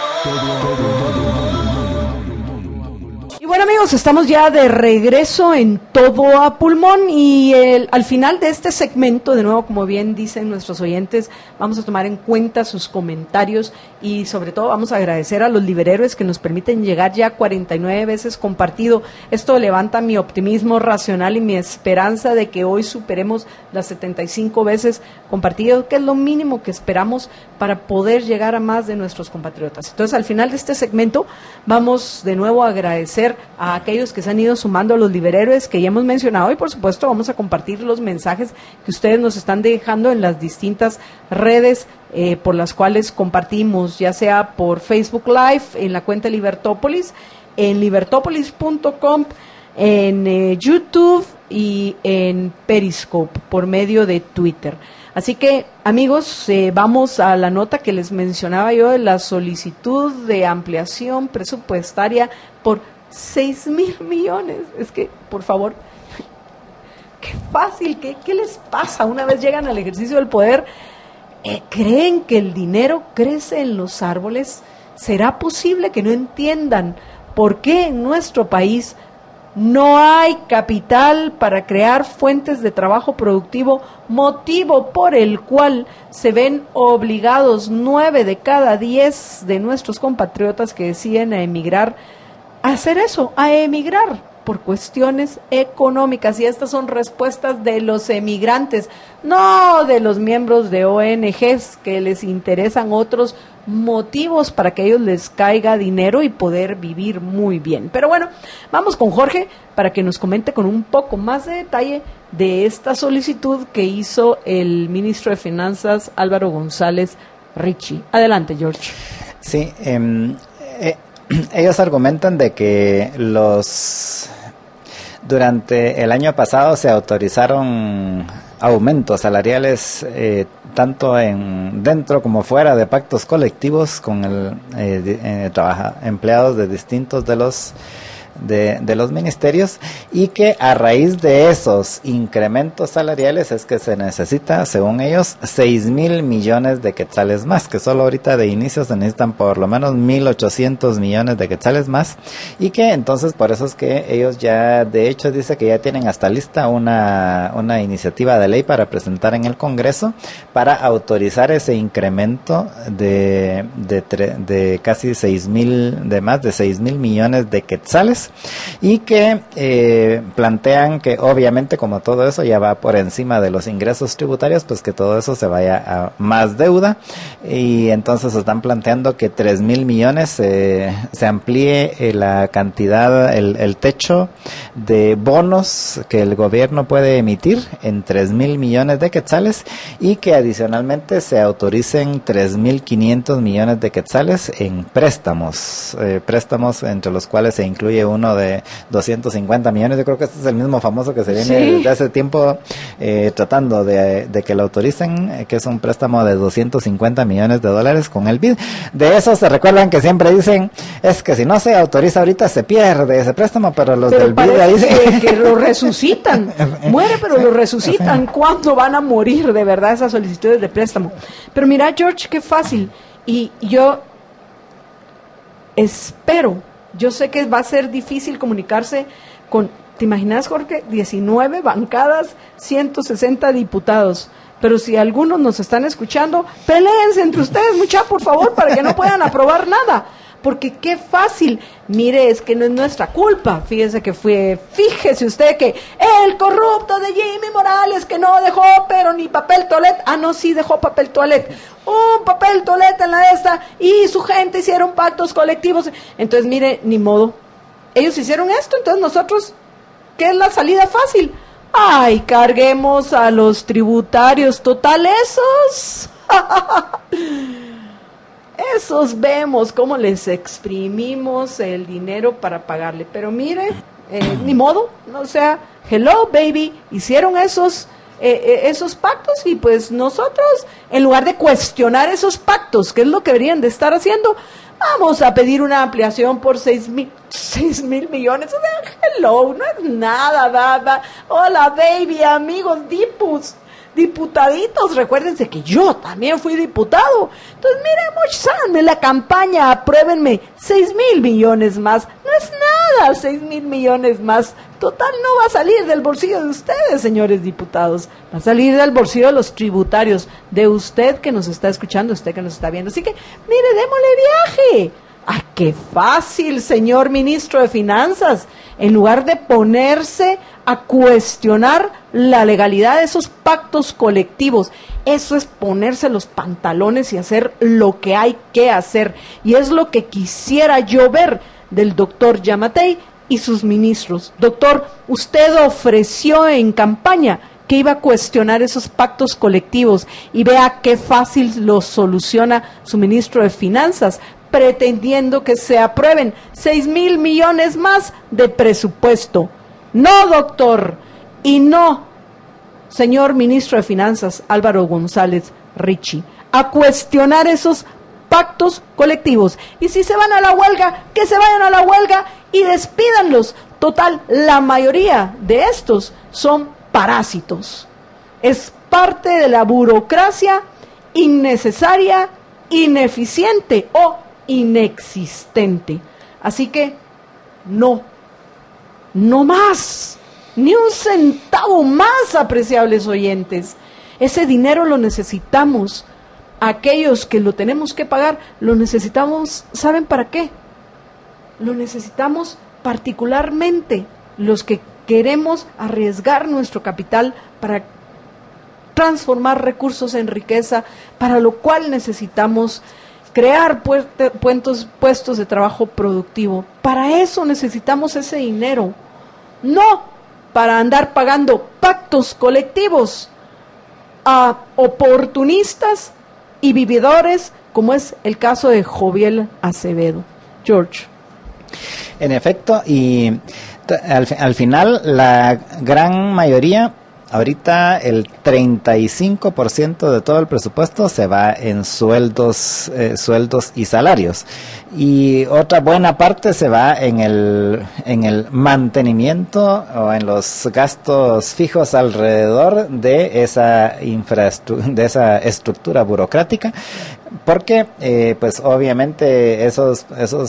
Y bueno, amigos, estamos ya de regreso en Todo a Pulmón y al final de este segmento, de nuevo, como bien dicen nuestros oyentes, vamos a tomar en cuenta sus comentarios y sobre todo vamos a agradecer a los liberhéroes que nos permiten llegar ya 49 veces compartido. Esto levanta mi optimismo racional y mi esperanza de que hoy superemos las 75 veces compartido, que es lo mínimo que esperamos para poder llegar a más de nuestros compatriotas. Entonces, al final de este segmento vamos de nuevo a agradecer a aquellos que se han ido sumando a los liberhéroes que ya hemos mencionado y por supuesto vamos a compartir los mensajes que ustedes nos están dejando en las distintas redes por las cuales compartimos, ya sea por Facebook Live, en la cuenta Libertópolis, en libertópolis.com, en YouTube y en Periscope por medio de Twitter. Así que, amigos, vamos a la nota que les mencionaba yo de la solicitud de ampliación presupuestaria por 6,000 millones. Es que, por favor, qué fácil, ¿qué les pasa? Una vez llegan al ejercicio del poder, ¿creen que el dinero crece en los árboles? ¿Será posible que no entiendan por qué en nuestro país no hay capital para crear fuentes de trabajo productivo, motivo por el cual se ven obligados 9 de cada 10 de nuestros compatriotas que deciden emigrar a hacer eso, a emigrar por cuestiones económicas? Y estas son respuestas de los emigrantes, no de los miembros de ONGs que les interesan otros motivos para que a ellos les caiga dinero y poder vivir muy bien. Pero bueno, vamos con Jorge para que nos comente con un poco más de detalle de esta solicitud que hizo el ministro de Finanzas Álvaro González Richie. Adelante, George. Sí, ellos argumentan de que durante el año pasado se autorizaron aumentos salariales tanto dentro como fuera de pactos colectivos con empleados de distintos de los ministerios, y que a raíz de esos incrementos salariales es que se necesita, según ellos, 6,000 millones de quetzales más, que solo ahorita de inicio se necesitan por lo menos 1,800 millones de quetzales más, y que entonces por eso es que ellos ya, de hecho, dice que ya tienen hasta lista una iniciativa de ley para presentar en el Congreso para autorizar ese incremento de casi 6,000, de más de 6,000 millones de quetzales, y que plantean que obviamente como todo eso ya va por encima de los ingresos tributarios, pues que todo eso se vaya a más deuda, y entonces están planteando que 3,000 millones se amplíe la cantidad, el techo de bonos que el gobierno puede emitir en 3,000 millones de quetzales, y que adicionalmente se autoricen 3,500 millones de quetzales en préstamos, préstamos entre los cuales se incluye uno de 250 millones. Yo creo que este es el mismo famoso que se viene desde hace tiempo tratando de que lo autoricen, que es un préstamo de 250 millones de dólares con el BID. De eso se recuerdan que siempre dicen, es que si no se autoriza ahorita se pierde ese préstamo, pero los del BID ahí que lo resucitan, muere pero lo resucitan. ¿Cuándo van a morir de verdad esas solicitudes de préstamo? Pero mira, George, qué fácil. Y yo espero, yo sé que va a ser difícil comunicarse con, ¿te imaginas, Jorge? 19 bancadas, 160 diputados. Pero si algunos nos están escuchando, peléense entre ustedes, mucha, por favor, para que no puedan aprobar nada. Porque qué fácil. Mire, es que no es nuestra culpa. Fíjese usted que el corrupto de Jimmy Morales, que no dejó, pero ni papel toilet. Ah, no, sí dejó papel toilet. Un papel toilet en la esta, y su gente hicieron pactos colectivos. Entonces, mire, ni modo. Ellos hicieron esto, entonces nosotros, ¿qué es la salida fácil? Ay, carguemos a los tributarios, total, esos vemos cómo les exprimimos el dinero para pagarle. Pero mire, ni modo, o sea, hello baby, hicieron esos pactos, y pues nosotros, en lugar de cuestionar esos pactos, que es lo que deberían de estar haciendo, vamos a pedir una ampliación por 6,000 millones. O sea, hello, no es nada. Hola baby, amigos diputaditos, recuérdense que yo también fui diputado. Entonces, miren, en la campaña, apruébenme 6,000 millones más. No es nada, 6,000 millones más. Total, no va a salir del bolsillo de ustedes, señores diputados. Va a salir del bolsillo de los tributarios, de usted que nos está escuchando, usted que nos está viendo. Así que, mire, démosle viaje. ¡Ah, qué fácil, señor ministro de Finanzas! En lugar de ponerse a cuestionar la legalidad de esos pactos colectivos, eso es ponerse los pantalones y hacer lo que hay que hacer. Y es lo que quisiera yo ver del doctor Giammattei y sus ministros. Doctor, usted ofreció en campaña que iba a cuestionar esos pactos colectivos, y vea qué fácil los soluciona su ministro de Finanzas, pretendiendo que se aprueben 6,000 millones más de presupuesto. No, doctor, y no, señor ministro de Finanzas, Álvaro González Richie, a cuestionar esos pactos colectivos. Y si se van a la huelga, que se vayan a la huelga y despídanlos. Total, la mayoría de estos son parásitos. Es parte de la burocracia innecesaria, ineficiente o inexistente. Así que no más, ni un centavo más, apreciables oyentes. Ese dinero lo necesitamos. Aquellos que lo tenemos que pagar, lo necesitamos, ¿saben para qué? Lo necesitamos particularmente los que queremos arriesgar nuestro capital para transformar recursos en riqueza, para lo cual necesitamos crear puestos de trabajo productivo. Para eso necesitamos ese dinero, no para andar pagando pactos colectivos a oportunistas y vividores, como es el caso de Joviel Acevedo. George. En efecto, y al final la gran mayoría, ahorita el 35% de todo el presupuesto se va en sueldos y salarios, y otra buena parte se va en el mantenimiento o en los gastos fijos alrededor de esa estructura burocrática, Porque, pues obviamente esas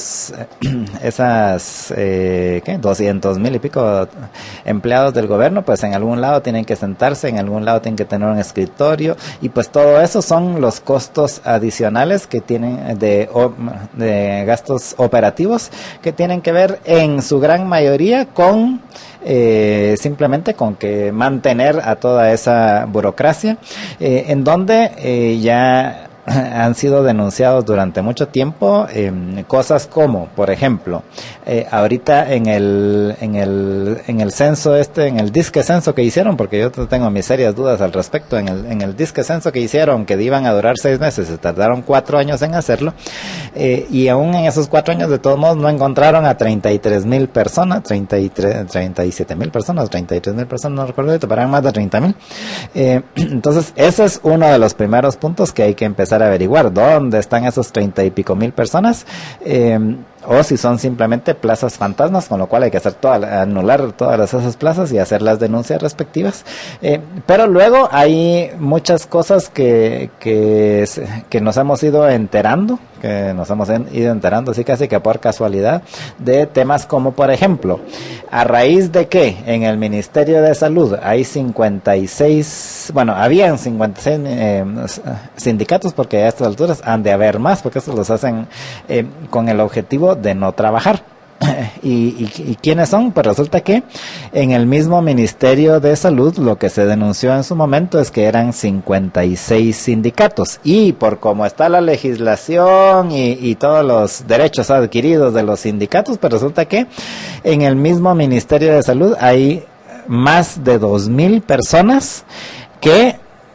200,000 y pico empleados del gobierno, pues en algún lado tienen que sentarse, en algún lado tienen que tener un escritorio, y pues todo eso son los costos adicionales que tienen de gastos operativos, que tienen que ver en su gran mayoría con simplemente con que mantener a toda esa burocracia, en donde ya han sido denunciados durante mucho tiempo cosas como, por ejemplo, ahorita en el censo en el disque censo que hicieron, porque yo tengo mis serias dudas al respecto, en el disque censo que hicieron, que iban a durar 6 meses, se tardaron 4 años en hacerlo, y aún en esos 4 años de todos modos no encontraron a 33,000 personas, 37,000 personas, 33,000 personas, no recuerdo, pero eran más de 30,000. Entonces ese es uno de los primeros puntos que hay que empezar a averiguar, dónde están esos 30 y pico mil personas, o si son simplemente plazas fantasmas, con lo cual hay que anular todas esas plazas y hacer las denuncias respectivas. Pero luego hay muchas cosas que nos hemos ido enterando, así casi que por casualidad, de temas como, por ejemplo, a raíz de que en el Ministerio de Salud hay habían 56 sindicatos, porque a estas alturas han de haber más, porque estos los hacen con el objetivo de no trabajar. ¿Y quiénes son? Pues resulta que en el mismo Ministerio de Salud lo que se denunció en su momento es que eran 56 sindicatos, y por cómo está la legislación y todos los derechos adquiridos de los sindicatos, pues resulta que en el mismo Ministerio de Salud hay más de 2,000 personas que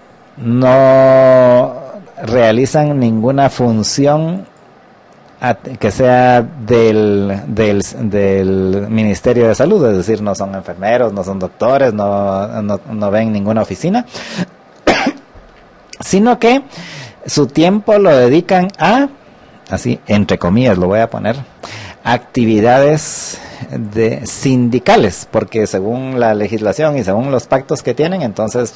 no realizan ninguna función que sea del Ministerio de Salud, es decir, no son enfermeros, no son doctores, no ven ninguna oficina, sino que su tiempo lo dedican a, así entre comillas lo voy a poner, actividades sindicales, porque según la legislación y según los pactos que tienen, entonces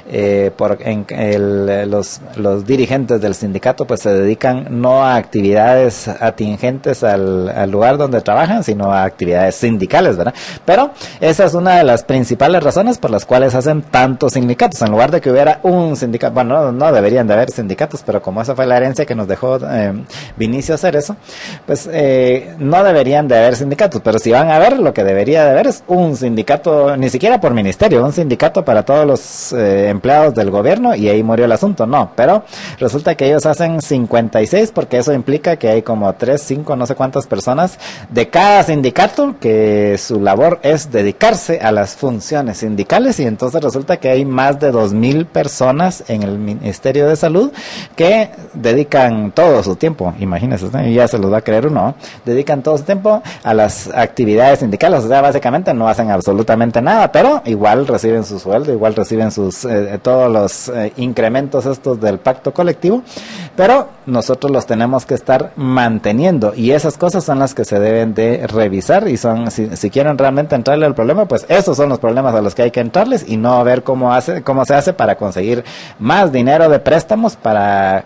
los dirigentes del sindicato pues se dedican no a actividades atingentes al lugar donde trabajan, sino a actividades sindicales, ¿verdad? Pero esa es una de las principales razones por las cuales hacen tantos sindicatos. En lugar de que hubiera un sindicato, bueno, no deberían de haber sindicatos, pero como esa fue la herencia que nos dejó Vinicio hacer eso, pues no deberían de haber sindicatos, pero si van a ver, lo que debería de haber es un sindicato, ni siquiera por ministerio, un sindicato para todos los empleados del gobierno, y ahí murió el asunto. No, pero resulta que ellos hacen 56, porque eso implica que hay como 3, 5, no sé cuántas personas de cada sindicato que su labor es dedicarse a las funciones sindicales, y entonces resulta que hay más de 2,000 personas en el Ministerio de Salud que dedican todo su tiempo, imagínense, ¿no? Y ya se los va a creer uno, ¿no? Dedican todo su tiempo a las actividades sindicales, o sea, básicamente no hacen absolutamente nada, pero igual reciben su sueldo, igual reciben sus todos los incrementos estos del pacto colectivo, pero nosotros los tenemos que estar manteniendo, y esas cosas son las que se deben de revisar, y son, si quieren realmente entrarle al problema, pues esos son los problemas a los que hay que entrarles, y no ver cómo se hace para conseguir más dinero de préstamos para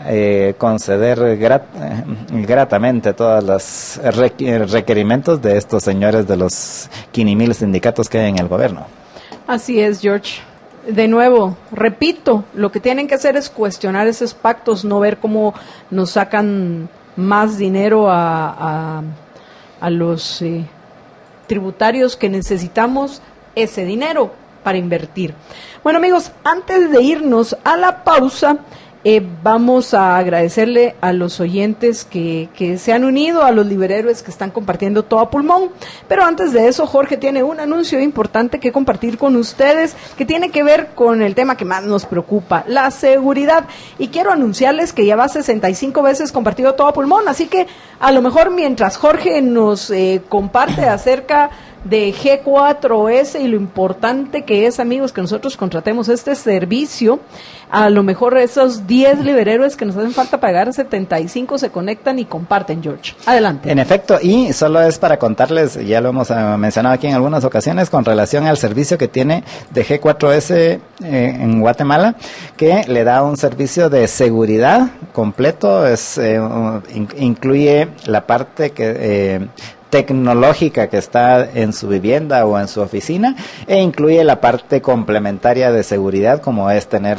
conceder gratamente todos los requerimientos de estos señores de los 15,000 sindicatos que hay en el gobierno. Así es, George. De nuevo, repito, lo que tienen que hacer es cuestionar esos pactos, no ver cómo nos sacan más dinero a los tributarios que necesitamos ese dinero para invertir. Bueno, amigos, antes de irnos a la pausa, vamos a agradecerle a los oyentes que se han unido, a los liberhéroes que están compartiendo todo a pulmón. Pero antes de eso, Jorge tiene un anuncio importante que compartir con ustedes, que tiene que ver con el tema que más nos preocupa, la seguridad. Y quiero anunciarles que ya va 65 veces compartido todo a pulmón, así que a lo mejor mientras Jorge nos comparte acerca de G4S y lo importante que es, amigos, que nosotros contratemos este servicio. A lo mejor esos 10 liberhéroes que nos hacen falta pagar 75 se conectan y comparten, George. Adelante. En efecto, y solo es para contarles, ya lo hemos mencionado aquí en algunas ocasiones, con relación al servicio que tiene de G4S en Guatemala, que le da un servicio de seguridad completo, incluye la parte que tecnológica que está en su vivienda o en su oficina, e incluye la parte complementaria de seguridad, como es tener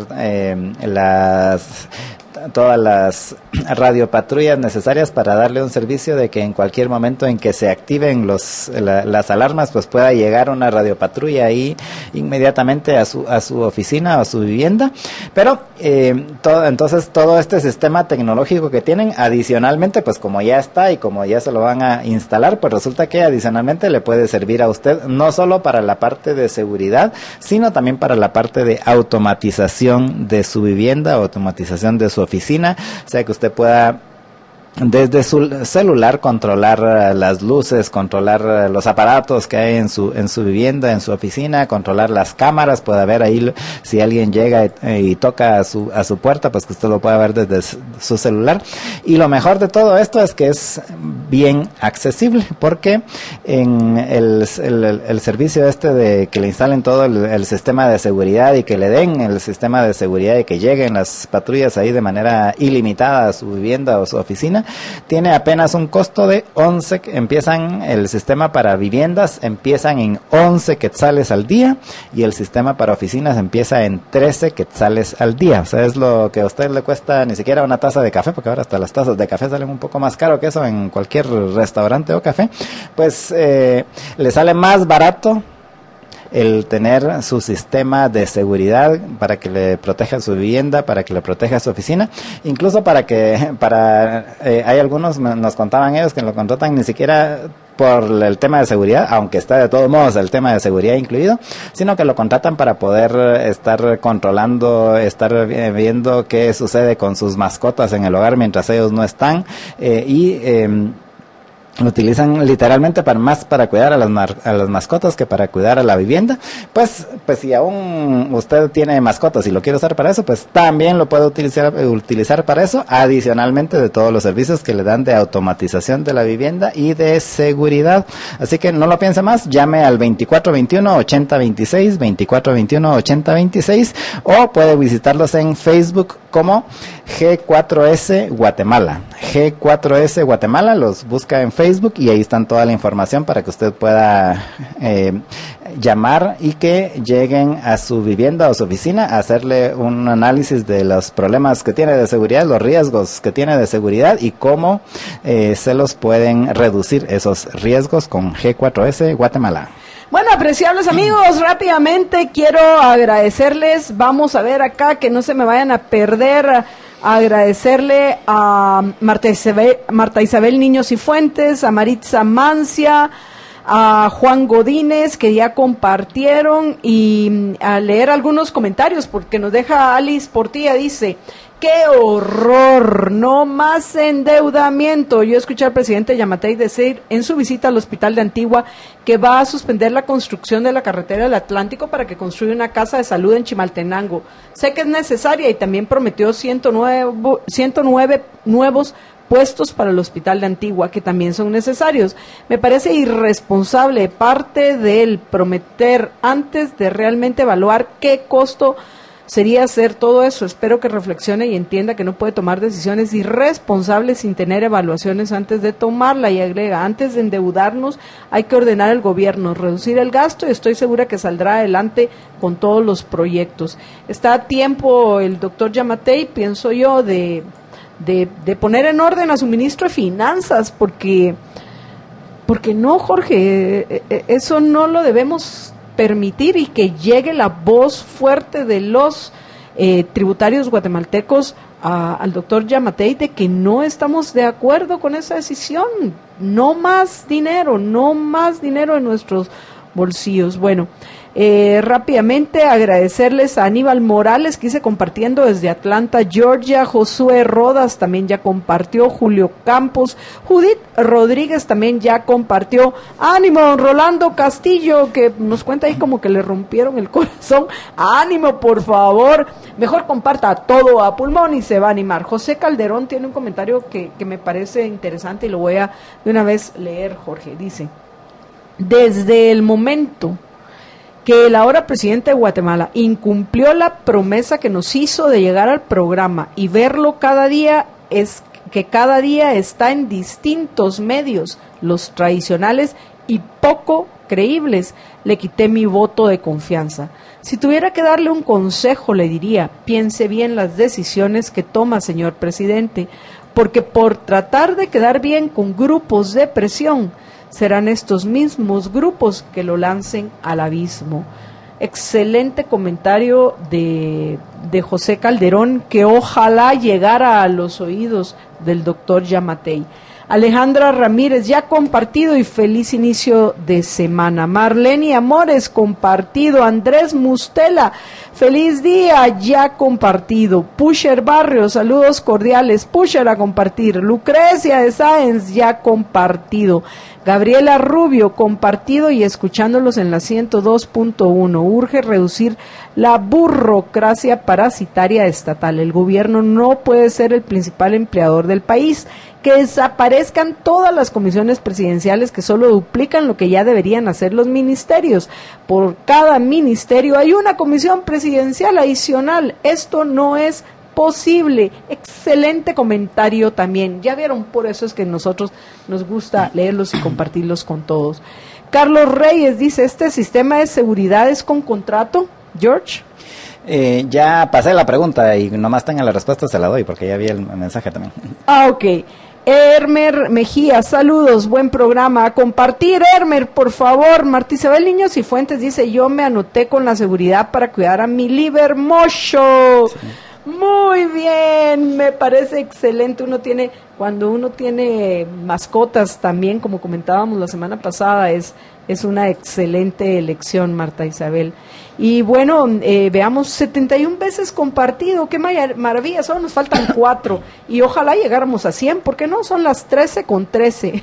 todas las radiopatrullas necesarias para darle un servicio de que en cualquier momento en que se activen las alarmas, pues pueda llegar una radiopatrulla ahí inmediatamente a su oficina o a su vivienda. Pero entonces todo este sistema tecnológico que tienen, adicionalmente, pues como ya está y como ya se lo van a instalar, pues resulta que adicionalmente le puede servir a usted no solo para la parte de seguridad, sino también para la parte de automatización de su vivienda, automatización de su oficina, o sea que usted pueda desde su celular controlar las luces, controlar los aparatos que hay en su vivienda, en su oficina, controlar las cámaras, puede ver ahí si alguien llega y toca a su puerta, pues que usted lo pueda ver desde su celular. Y lo mejor de todo esto es que es bien accesible, porque en el servicio de que le instalen todo el sistema de seguridad y que le den el sistema de seguridad y que lleguen las patrullas ahí de manera ilimitada a su vivienda o su oficina, tiene apenas un costo de 11, empiezan el sistema para viviendas, empiezan en 11 quetzales al día, y el sistema para oficinas empieza en 13 quetzales al día. O sea, es lo que a usted le cuesta ni siquiera una taza de café, porque ahora hasta las tazas de café salen un poco más caro que eso en cualquier restaurante o café, pues le sale más barato el tener su sistema de seguridad para que le proteja su vivienda, para que le proteja su oficina, incluso hay algunos, nos contaban ellos, que lo contratan ni siquiera por el tema de seguridad, aunque está de todos modos el tema de seguridad incluido, sino que lo contratan para poder estar controlando, estar viendo qué sucede con sus mascotas en el hogar mientras ellos no están, lo utilizan literalmente para cuidar a las mascotas que para cuidar a la vivienda. Pues si aún usted tiene mascotas y lo quiere usar para eso, pues también lo puede utilizar para eso, adicionalmente de todos los servicios que le dan de automatización de la vivienda y de seguridad. Así que no lo piense más, llame al 2421-8026, 2421-8026, o puede visitarlos en Facebook como G4S Guatemala. G4S Guatemala, los busca en Facebook y ahí están toda la información para que usted pueda llamar y que lleguen a su vivienda o su oficina a hacerle un análisis de los problemas que tiene de seguridad, los riesgos que tiene de seguridad y cómo se los pueden reducir esos riesgos con G4S Guatemala. Bueno, apreciables amigos, rápidamente quiero agradecerles, vamos a ver acá que no se me vayan a perder, agradecerle a Marta Isabel Niños y Fuentes, a Maritza Mancia, a Juan Godínez, que ya compartieron, y a leer algunos comentarios, porque nos deja Alice Portilla, dice: ¡qué horror! No más endeudamiento. Yo escuché al presidente Yamatei decir en su visita al hospital de Antigua que va a suspender la construcción de la carretera del Atlántico para que construya una casa de salud en Chimaltenango. Sé que es necesaria, y también prometió 109 nuevos puestos para el hospital de Antigua, que también son necesarios. Me parece irresponsable parte del prometer antes de realmente evaluar qué costo sería hacer todo eso. Espero que reflexione y entienda que no puede tomar decisiones irresponsables sin tener evaluaciones antes de tomarla, y agrega: antes de endeudarnos hay que ordenar el gobierno, reducir el gasto, y estoy segura que saldrá adelante con todos los proyectos. Está a tiempo el doctor Yamatei, pienso yo, de poner en orden a su ministro de Finanzas, porque no, Jorge, eso no lo debemos permitir, y que llegue la voz fuerte de los tributarios guatemaltecos al doctor Yamatei de que no estamos de acuerdo con esa decisión. No más dinero en nuestros bolsillos. Bueno, Rápidamente agradecerles a Aníbal Morales, que hice compartiendo desde Atlanta, Georgia. Josué Rodas también ya compartió. Julio Campos. Judith Rodríguez también ya compartió. Ánimo, Rolando Castillo, que nos cuenta ahí como que le rompieron el corazón. Ánimo, por favor. Mejor comparta todo a pulmón y se va a animar. José Calderón tiene un comentario que me parece interesante y lo voy a de una vez leer, Jorge. Dice: desde el momento que el ahora presidente de Guatemala incumplió la promesa que nos hizo de llegar al programa y verlo cada día, es que cada día está en distintos medios, los tradicionales y poco creíbles, le quité mi voto de confianza. Si tuviera que darle un consejo, le diría: piense bien las decisiones que toma, señor presidente, porque por tratar de quedar bien con grupos de presión, serán estos mismos grupos que lo lancen al abismo. Excelente comentario de José Calderón, que ojalá llegara a los oídos del doctor Yamatei. Alejandra Ramírez, ya compartido y feliz inicio de semana. Marlene Amores, compartido. Andrés Mustela, feliz día, ya compartido. Pusher Barrios, saludos cordiales. Pusher a compartir. Lucrecia de Sáenz, ya compartido. Gabriela Rubio, compartido y escuchándolos en la 102.1. Urge reducir la burocracia parasitaria estatal. El gobierno no puede ser el principal empleador del país. Que desaparezcan todas las comisiones presidenciales que solo duplican lo que ya deberían hacer los ministerios. Por cada ministerio hay una comisión presidencial adicional. Esto no es posible. Excelente comentario también. Ya vieron, por eso es que nosotros nos gusta leerlos y compartirlos con todos. Carlos Reyes dice: ¿este sistema de seguridad es con contrato, George? Ya pasé la pregunta y nomás tenga la respuesta, se la doy porque ya vi el mensaje también. Ok. Hermer Mejía, saludos, buen programa. A compartir, Hermer, por favor. Martí Isabel Niños y Fuentes dice: yo me anoté con la seguridad para cuidar a mi Libermocho. Sí. Muy bien, me parece excelente. Cuando uno tiene mascotas también, como comentábamos la semana pasada, es una excelente elección, Marta Isabel. Y bueno, veamos, 71 veces compartido, qué maravilla, solo nos faltan 4 y ojalá llegáramos a 100, porque no, son las 13:13.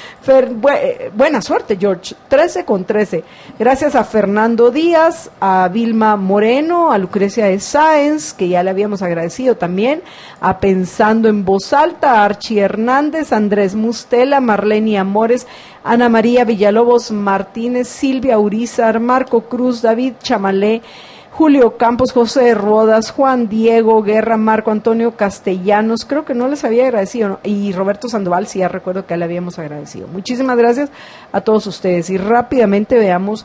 Buena suerte, George, 13:13. Gracias a Fernando Díaz, a Vilma Moreno, a Lucrecia de Sáenz, que ya le habíamos agradecido también, a Pensando en Voz Alta, a Archie Hernández, Andrés Mustela, Marlene Amores, Ana María Villalobos Martínez, Silvia Urizar, Marco Cruz, David Chamalé, Julio Campos, José Rodas, Juan Diego Guerra, Marco Antonio Castellanos, creo que no les había agradecido, ¿no? Y Roberto Sandoval, sí, ya recuerdo que le habíamos agradecido. Muchísimas gracias a todos ustedes. Y rápidamente veamos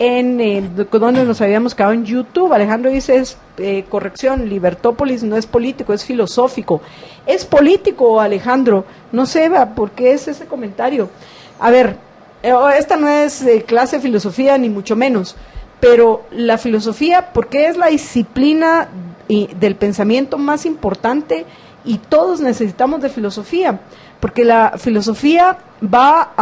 donde nos habíamos quedado en YouTube. Alejandro dice, corrección, Libertópolis no es político, es filosófico. Es político, Alejandro, no sé por qué es ese comentario. A ver, esta no es clase de filosofía ni mucho menos, pero la filosofía, porque es la disciplina del pensamiento más importante y todos necesitamos de filosofía, porque la filosofía va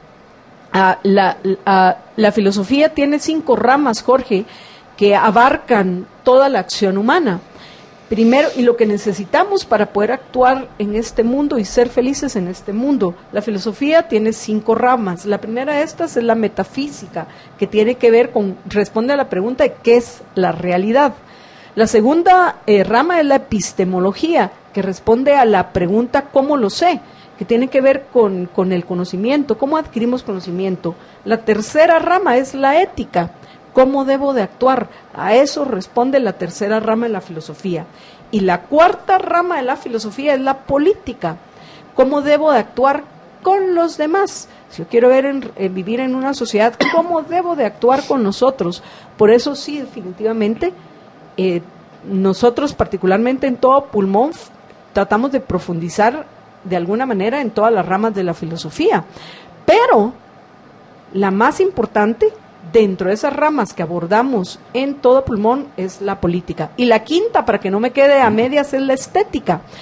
la filosofía tiene 5 ramas, Jorge, que abarcan toda la acción humana. Primero, y lo que necesitamos para poder actuar en este mundo y ser felices en este mundo. La filosofía tiene 5 ramas. La primera de estas es la metafísica, que tiene que ver responde a la pregunta de qué es la realidad. La segunda rama es la epistemología, que responde a la pregunta ¿cómo lo sé?, que tiene que ver con el conocimiento, cómo adquirimos conocimiento. La tercera rama es la ética. ¿Cómo debo de actuar? A eso responde la tercera rama de la filosofía. Y la cuarta rama de la filosofía es la política. ¿Cómo debo de actuar con los demás? Si yo quiero vivir en una sociedad, ¿cómo debo de actuar con nosotros? Por eso sí, definitivamente, nosotros particularmente en Todo Pulmón tratamos de profundizar de alguna manera en todas las ramas de la filosofía. Pero la más importante dentro de esas ramas que abordamos en Todo Pulmón es la política. Y la quinta, para que no me quede a medias, es la estética.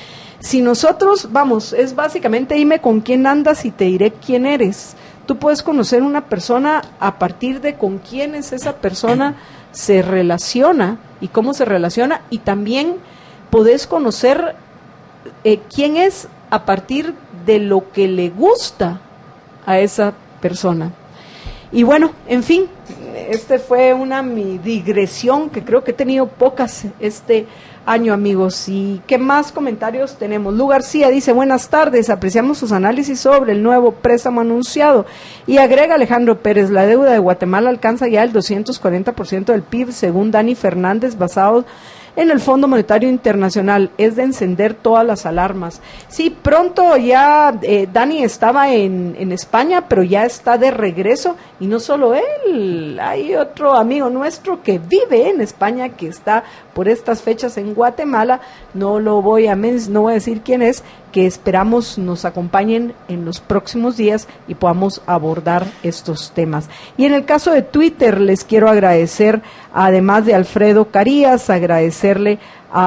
Si nosotros, vamos, es básicamente dime con quién andas y te diré quién eres. Tú puedes conocer una persona a partir de con quién es esa persona, se relaciona y cómo se relaciona, y también podés conocer quién es a partir de lo que le gusta a esa persona. Y bueno, en fin, este fue mi digresión, que creo que he tenido pocas este año, amigos. ¿Y qué más comentarios tenemos? Lu García dice, buenas tardes, apreciamos sus análisis sobre el nuevo préstamo anunciado. Y agrega Alejandro Pérez, la deuda de Guatemala alcanza ya el 240% del PIB, según Dani Fernández, basado en el Fondo Monetario Internacional. Es de encender todas las alarmas. Sí, pronto ya Dani estaba en España, pero ya está de regreso, y no solo él, hay otro amigo nuestro que vive en España, que está por estas fechas en Guatemala, no voy a decir quién es, que esperamos nos acompañen en los próximos días y podamos abordar estos temas. Y en el caso de Twitter, les quiero agradecer, además de Alfredo Carías, agradecerle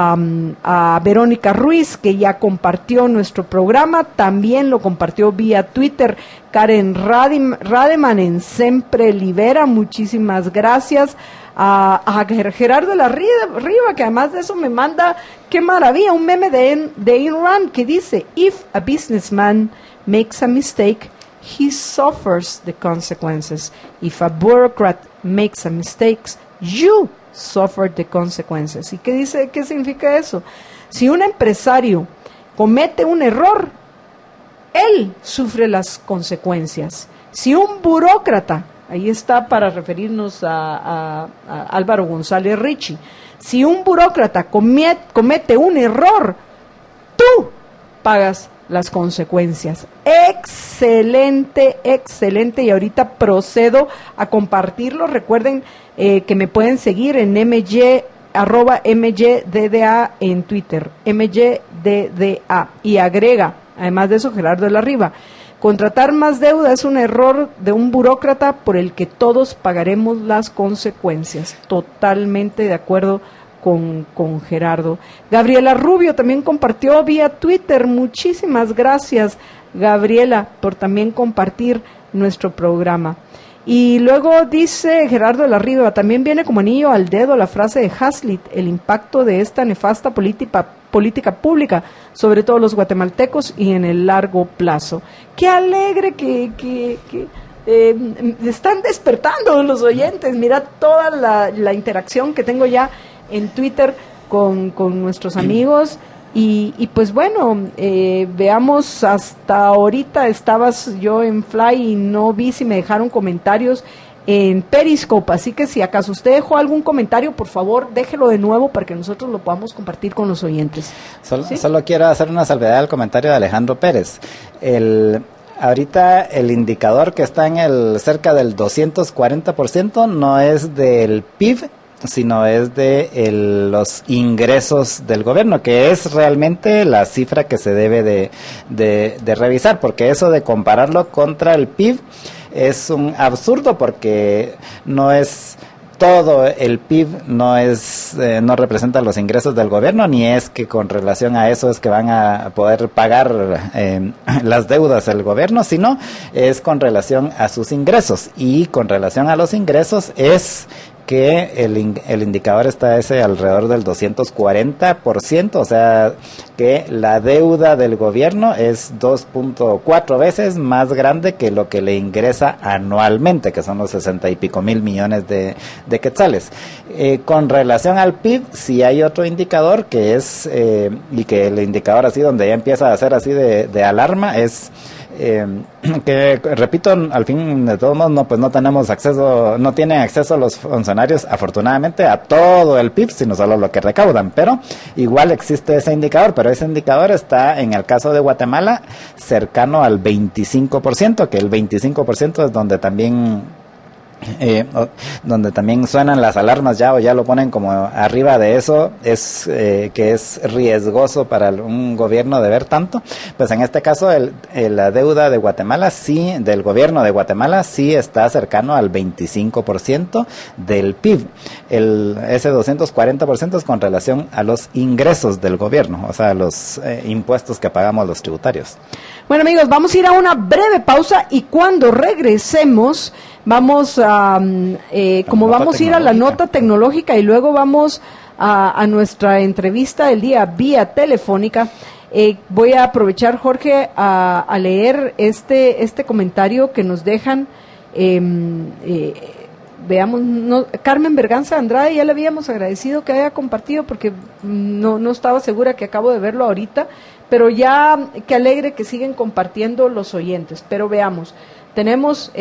a Verónica Ruiz, que ya compartió nuestro programa, también lo compartió vía Twitter Karen Rademan en Sempre Libera, muchísimas gracias. A Gerardo de la Riva, que además de eso me manda, qué maravilla, un meme de Ayn Rand que dice, if a businessman makes a mistake, he suffers the consequences. If a bureaucrat makes a mistake, you suffer the consequences. ¿Y qué significa eso? Si un empresario comete un error, él sufre las consecuencias. Si un burócrata, ahí está para referirnos a Álvaro González Richie, si un burócrata comete un error, tú pagas las consecuencias. Excelente, excelente, y ahorita procedo a compartirlo. Recuerden que me pueden seguir en @MYDDA en Twitter, MYDDA, y agrega, además de eso, Gerardo de la Riva, contratar más deuda es un error de un burócrata por el que todos pagaremos las consecuencias. Totalmente de acuerdo con Gerardo. Gabriela Rubio también compartió vía Twitter. Muchísimas gracias, Gabriela, por también compartir nuestro programa. Y luego dice Gerardo de la Riva, también viene como anillo al dedo la frase de Hazlitt, el impacto de esta nefasta política pública, sobre todo los guatemaltecos y en el largo plazo. Qué alegre que están despertando los oyentes. Mira toda la interacción que tengo ya en Twitter con nuestros amigos. Y pues bueno, veamos, hasta ahorita estabas yo en Fly y no vi si me dejaron comentarios en Periscope, así que si acaso usted dejó algún comentario, por favor déjelo de nuevo para que nosotros lo podamos compartir con los oyentes. Solo quiero hacer una salvedad al comentario de Alejandro Pérez. Ahorita el indicador que está en cerca del 240% no es del PIB, sino es de los ingresos del gobierno, que es realmente la cifra que se debe de revisar, porque eso de compararlo contra el PIB es un absurdo, porque no es todo el PIB, no representa los ingresos del gobierno, ni es que con relación a eso es que van a poder pagar las deudas del gobierno, sino es con relación a sus ingresos, y con relación a los ingresos es que el indicador está alrededor del 240%, o sea que la deuda del gobierno es 2.4 veces más grande que lo que le ingresa anualmente, que son los 60 y pico mil millones de quetzales. Con relación al PIB, sí hay otro indicador que es, y que el indicador así donde ya empieza a ser así de alarma, es que, repito, al fin de todos modos no tienen acceso los funcionarios, afortunadamente, a todo el PIB, sino solo lo que recaudan, pero igual existe ese indicador, pero ese indicador está, en el caso de Guatemala, cercano al 25%, que el 25% es donde también donde también suenan las alarmas ya o ya lo ponen como arriba de eso, es que es riesgoso para un gobierno de ver tanto. Pues en este caso la deuda de Guatemala sí, del gobierno de Guatemala sí está cercano al 25% del PIB. Ese 240% es con relación a los ingresos del gobierno, o sea, los impuestos que pagamos los tributarios. Bueno, amigos, vamos a ir a una breve pausa y cuando regresemos vamos a, vamos a ir a la nota tecnológica y luego vamos a nuestra entrevista del día vía telefónica. Voy a aprovechar, Jorge, a leer este comentario que nos dejan. Veamos, Carmen Berganza Andrade, ya le habíamos agradecido que haya compartido porque no estaba segura, que acabo de verlo ahorita, pero ya qué alegre que siguen compartiendo los oyentes. Pero veamos, tenemos,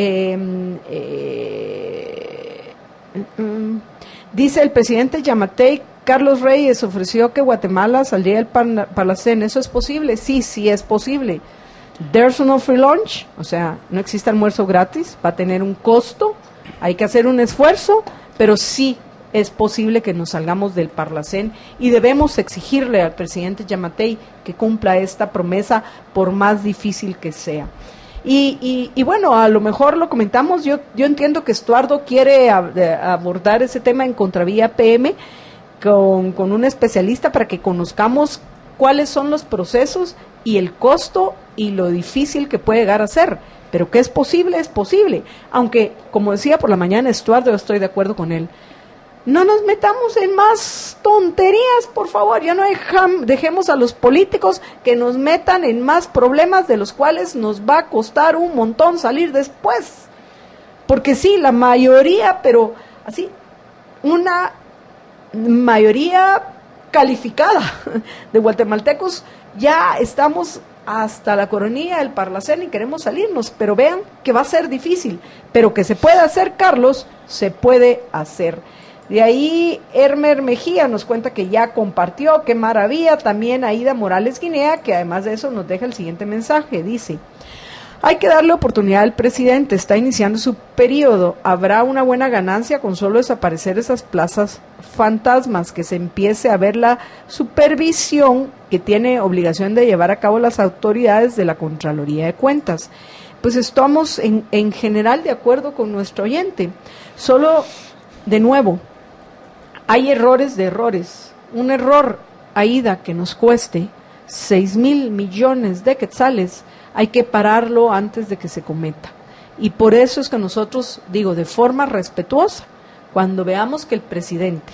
dice el presidente Yamatei, Carlos Reyes ofreció que Guatemala saldría del Parlacén. ¿Eso es posible? Sí es posible. There's no free lunch, o sea, no existe almuerzo gratis, va a tener un costo. Hay que hacer un esfuerzo, pero sí es posible que nos salgamos del Parlacén y debemos exigirle al presidente Yamatei que cumpla esta promesa por más difícil que sea. Y bueno, a lo mejor lo comentamos, yo entiendo que Estuardo quiere abordar ese tema en Contravía PM con un especialista para que conozcamos cuáles son los procesos y el costo y lo difícil que puede llegar a ser. Pero que es posible, aunque, como decía por la mañana Estuardo, yo estoy de acuerdo con él, no nos metamos en más tonterías, por favor, ya no dejemos a los políticos que nos metan en más problemas de los cuales nos va a costar un montón salir después, porque sí, la mayoría, pero así, una mayoría calificada de guatemaltecos, ya estamos hasta la coronilla del Parlacén y queremos salirnos, pero vean que va a ser difícil, pero que se puede hacer, Carlos, se puede hacer. De ahí Hermer Mejía nos cuenta que ya compartió, qué maravilla. También Aida Morales Guinea, que además de eso nos deja el siguiente mensaje, dice: hay que darle oportunidad al presidente, está iniciando su periodo, habrá una buena ganancia con solo desaparecer esas plazas fantasmas, que se empiece a ver la supervisión que tiene obligación de llevar a cabo las autoridades de la Contraloría de Cuentas. Pues estamos en general de acuerdo con nuestro oyente, solo, de nuevo, hay errores de errores. Un error, Aida, que nos cueste 6,000 millones de quetzales, hay que pararlo antes de que se cometa. Y por eso es que nosotros, digo, de forma respetuosa, cuando veamos que el presidente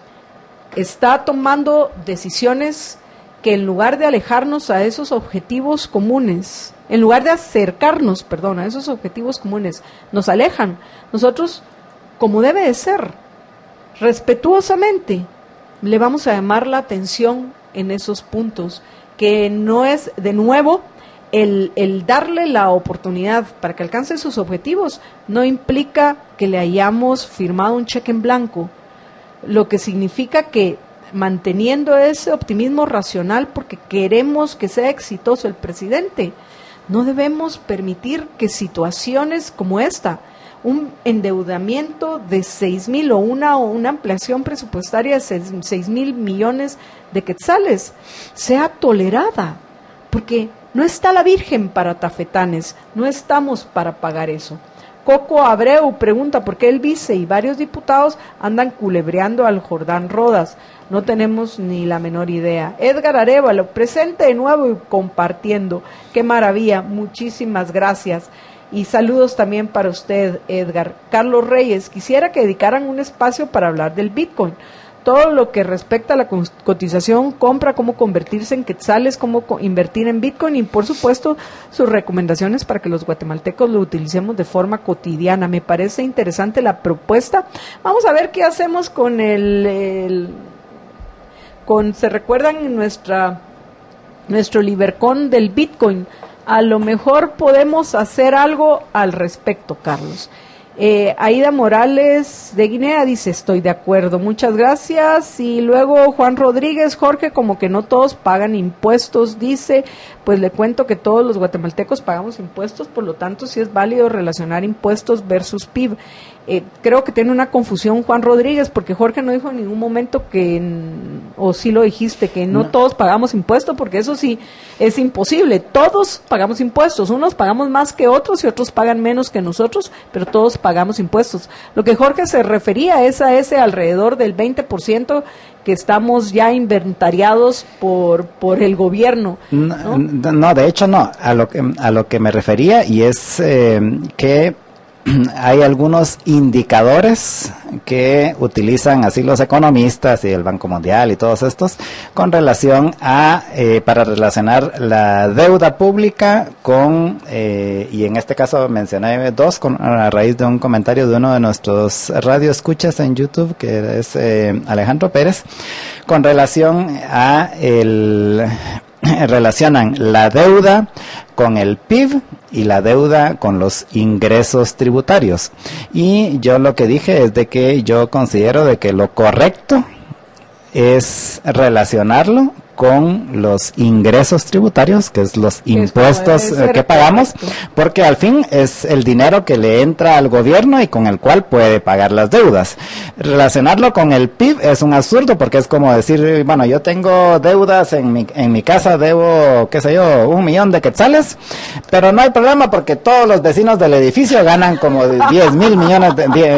está tomando decisiones que en lugar de alejarnos a esos objetivos comunes, en lugar de acercarnos, a esos objetivos comunes, nos alejan, nosotros, como debe de ser, respetuosamente, le vamos a llamar la atención en esos puntos, que no es, de nuevo, el darle la oportunidad para que alcance sus objetivos no implica que le hayamos firmado un cheque en blanco, lo que significa que manteniendo ese optimismo racional porque queremos que sea exitoso el presidente, no debemos permitir que situaciones como esta, un endeudamiento de 6,000 o una ampliación presupuestaria de 6,000 millones de quetzales sea tolerada, porque no está la Virgen para tafetanes, no estamos para pagar eso. Coco Abreu pregunta por qué el vice y varios diputados andan culebreando al Jordán Rodas. No tenemos ni la menor idea. Edgar Arevalo, presente de nuevo y compartiendo. Qué maravilla, muchísimas gracias. Y saludos también para usted, Edgar. Carlos Reyes, quisiera que dedicaran un espacio para hablar del Bitcoin. Todo lo que respecta a la cotización, compra, cómo convertirse en quetzales, cómo invertir en Bitcoin y, por supuesto, sus recomendaciones para que los guatemaltecos lo utilicemos de forma cotidiana. Me parece interesante la propuesta. Vamos a ver qué hacemos con ¿se recuerdan nuestro Libercon del Bitcoin? A lo mejor podemos hacer algo al respecto, Carlos. Aida Morales de Guinea dice, estoy de acuerdo, muchas gracias. Y luego Juan Rodríguez, Jorge, como que no todos pagan impuestos, dice, pues le cuento que todos los guatemaltecos pagamos impuestos, por lo tanto sí es válido relacionar impuestos versus PIB. creo que tiene una confusión Juan Rodríguez, porque Jorge no dijo en ningún momento o sí lo dijiste, que no todos pagamos impuestos, porque eso sí es imposible. Todos pagamos impuestos, unos pagamos más que otros y otros pagan menos que nosotros, pero todos pagamos impuestos. Lo que Jorge se refería es a ese alrededor del 20% que estamos ya inventariados por el gobierno, ¿no? No, de hecho no, a lo que me refería, y es que hay algunos indicadores que utilizan así los economistas y el Banco Mundial y todos estos con relación a para relacionar la deuda pública con y en este caso mencioné dos a raíz de un comentario de uno de nuestros radioescuchas en YouTube, que es Alejandro Pérez, con relación a relacionan la deuda con el PIB y la deuda con los ingresos tributarios. Y yo lo que dije es de que yo considero de que lo correcto es relacionarlo con los ingresos tributarios, que es los impuestos que pagamos, porque al fin es el dinero que le entra al gobierno y con el cual puede pagar las deudas. Relacionarlo con el PIB es un absurdo, porque es como decir, bueno, yo tengo deudas en mi casa, debo, qué sé yo, 1 millón de quetzales, pero no hay problema porque todos los vecinos del edificio ganan como 10 millones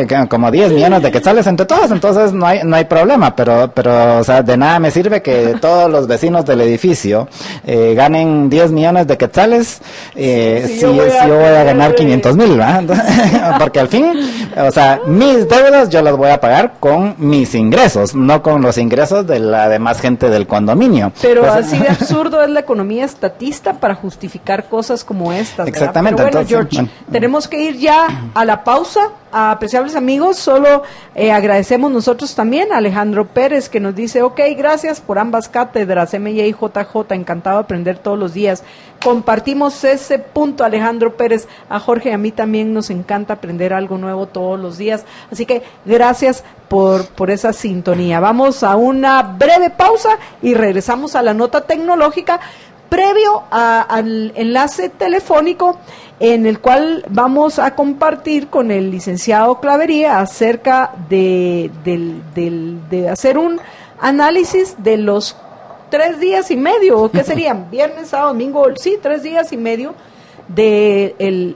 de quetzales entre todos, entonces no hay problema, pero o sea, de nada me sirve que todos los vecinos del edificio ganen 10 millones de quetzales si yo voy a ganar 500,000, ¿verdad? Porque al fin, o sea, mis deudas yo las voy a pagar con mis ingresos, no con los ingresos de la demás gente del condominio. Pero pues, así de absurdo es la economía estatista para justificar cosas como estas, ¿verdad? Exactamente. Pero bueno, Entonces, George, tenemos que ir ya a la pausa. Apreciables amigos, solo agradecemos nosotros también a Alejandro Pérez, que nos dice, ok, gracias por ambas cátedras, MJ y JJ, encantado de aprender todos los días. Compartimos ese punto, Alejandro Pérez. A Jorge y a mí también nos encanta aprender algo nuevo todos los días, así que gracias por esa sintonía. Vamos a una breve pausa y regresamos a la nota tecnológica, previo al enlace telefónico en el cual vamos a compartir con el licenciado Clavería acerca de hacer un análisis de los 3 días y medio, ¿qué serían? Viernes, sábado, domingo, sí, 3 días y medio del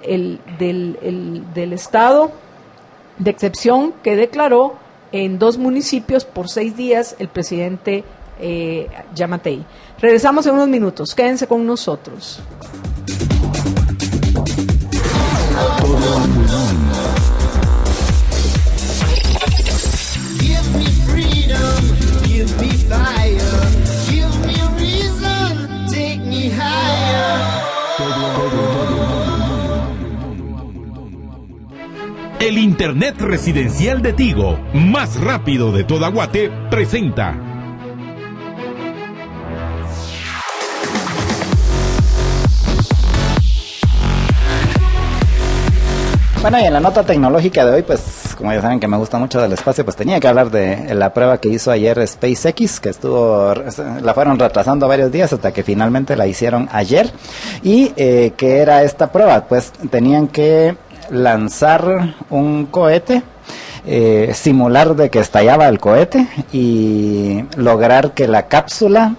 estado de excepción que declaró en 2 municipios por 6 días el presidente Yamatei. Regresamos en unos minutos, quédense con nosotros. Give me freedom, give me fire, give me reason, take me higher. El Internet residencial de Tigo, más rápido de toda Guate, presenta. Bueno, y en la nota tecnológica de hoy, pues, como ya saben que me gusta mucho del espacio, pues tenía que hablar de la prueba que hizo ayer SpaceX, que la fueron retrasando varios días hasta que finalmente la hicieron ayer. Y ¿qué era esta prueba? Pues tenían que lanzar un cohete, simular de que estallaba el cohete y lograr que la cápsula,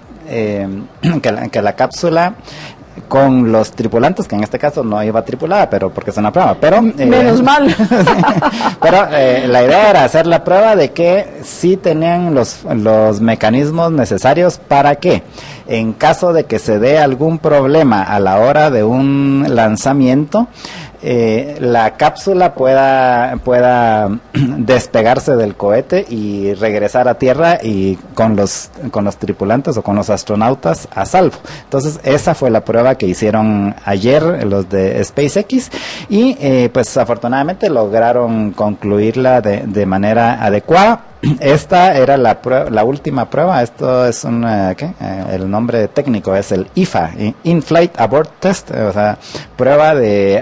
con los tripulantes, que en este caso no iba tripulada, pero porque es una prueba, pero menos mal. Pero la idea era hacer la prueba de que sí tenían los mecanismos necesarios para que en caso de que se dé algún problema a la hora de un lanzamiento, la cápsula pueda despegarse del cohete y regresar a tierra y con los tripulantes o con los astronautas a salvo. Entonces esa fue la prueba que hicieron ayer los de SpaceX y pues afortunadamente lograron concluirla de manera adecuada. Esta era la última prueba. Esto es el nombre técnico es el IFA, In-Flight Abort Test, o sea, prueba de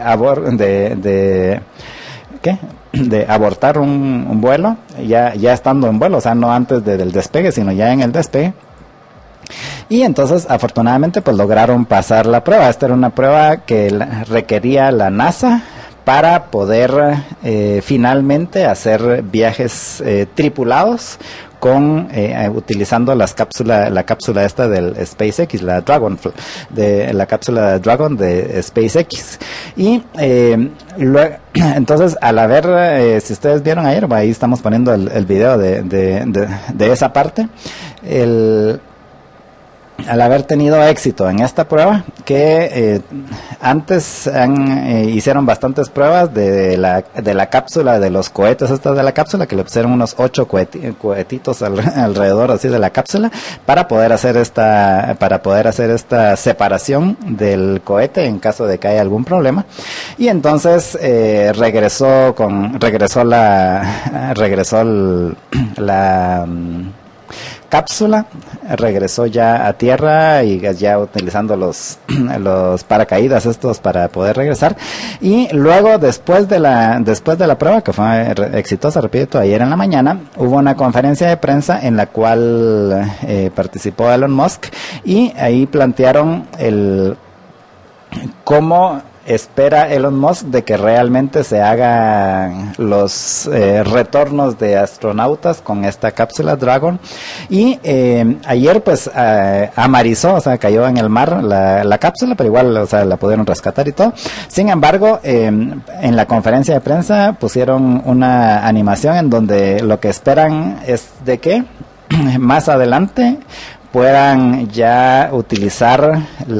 abortar un vuelo, ya estando en vuelo, o sea, no antes del despegue, sino ya en el despegue. Y entonces, afortunadamente, pues lograron pasar la prueba. Esta era una prueba que requería la NASA para poder finalmente hacer viajes tripulados con utilizando la cápsula esta del SpaceX, la Dragon, la cápsula Dragon de SpaceX. Y luego, entonces, al haber, si ustedes vieron ayer, ahí estamos poniendo el video de esa parte, al haber tenido éxito en esta prueba, que antes hicieron bastantes pruebas de la cápsula, de los cohetes estos de la cápsula, que le pusieron unos 8 cohetitos alrededor así de la cápsula para poder hacer esta separación del cohete en caso de que haya algún problema. Y entonces regresó la cápsula, regresó ya a tierra y ya utilizando los paracaídas estos para poder regresar. Y luego, después de la prueba, que fue exitosa, repito, ayer en la mañana, hubo una conferencia de prensa en la cual participó Elon Musk, y ahí plantearon cómo espera Elon Musk de que realmente se hagan los retornos de astronautas con esta cápsula Dragon. Y ayer pues amarizó, o sea, cayó en el mar la cápsula, pero igual, o sea, la pudieron rescatar y todo. Sin embargo, en la conferencia de prensa pusieron una animación en donde lo que esperan es de que más adelante puedan ya utilizar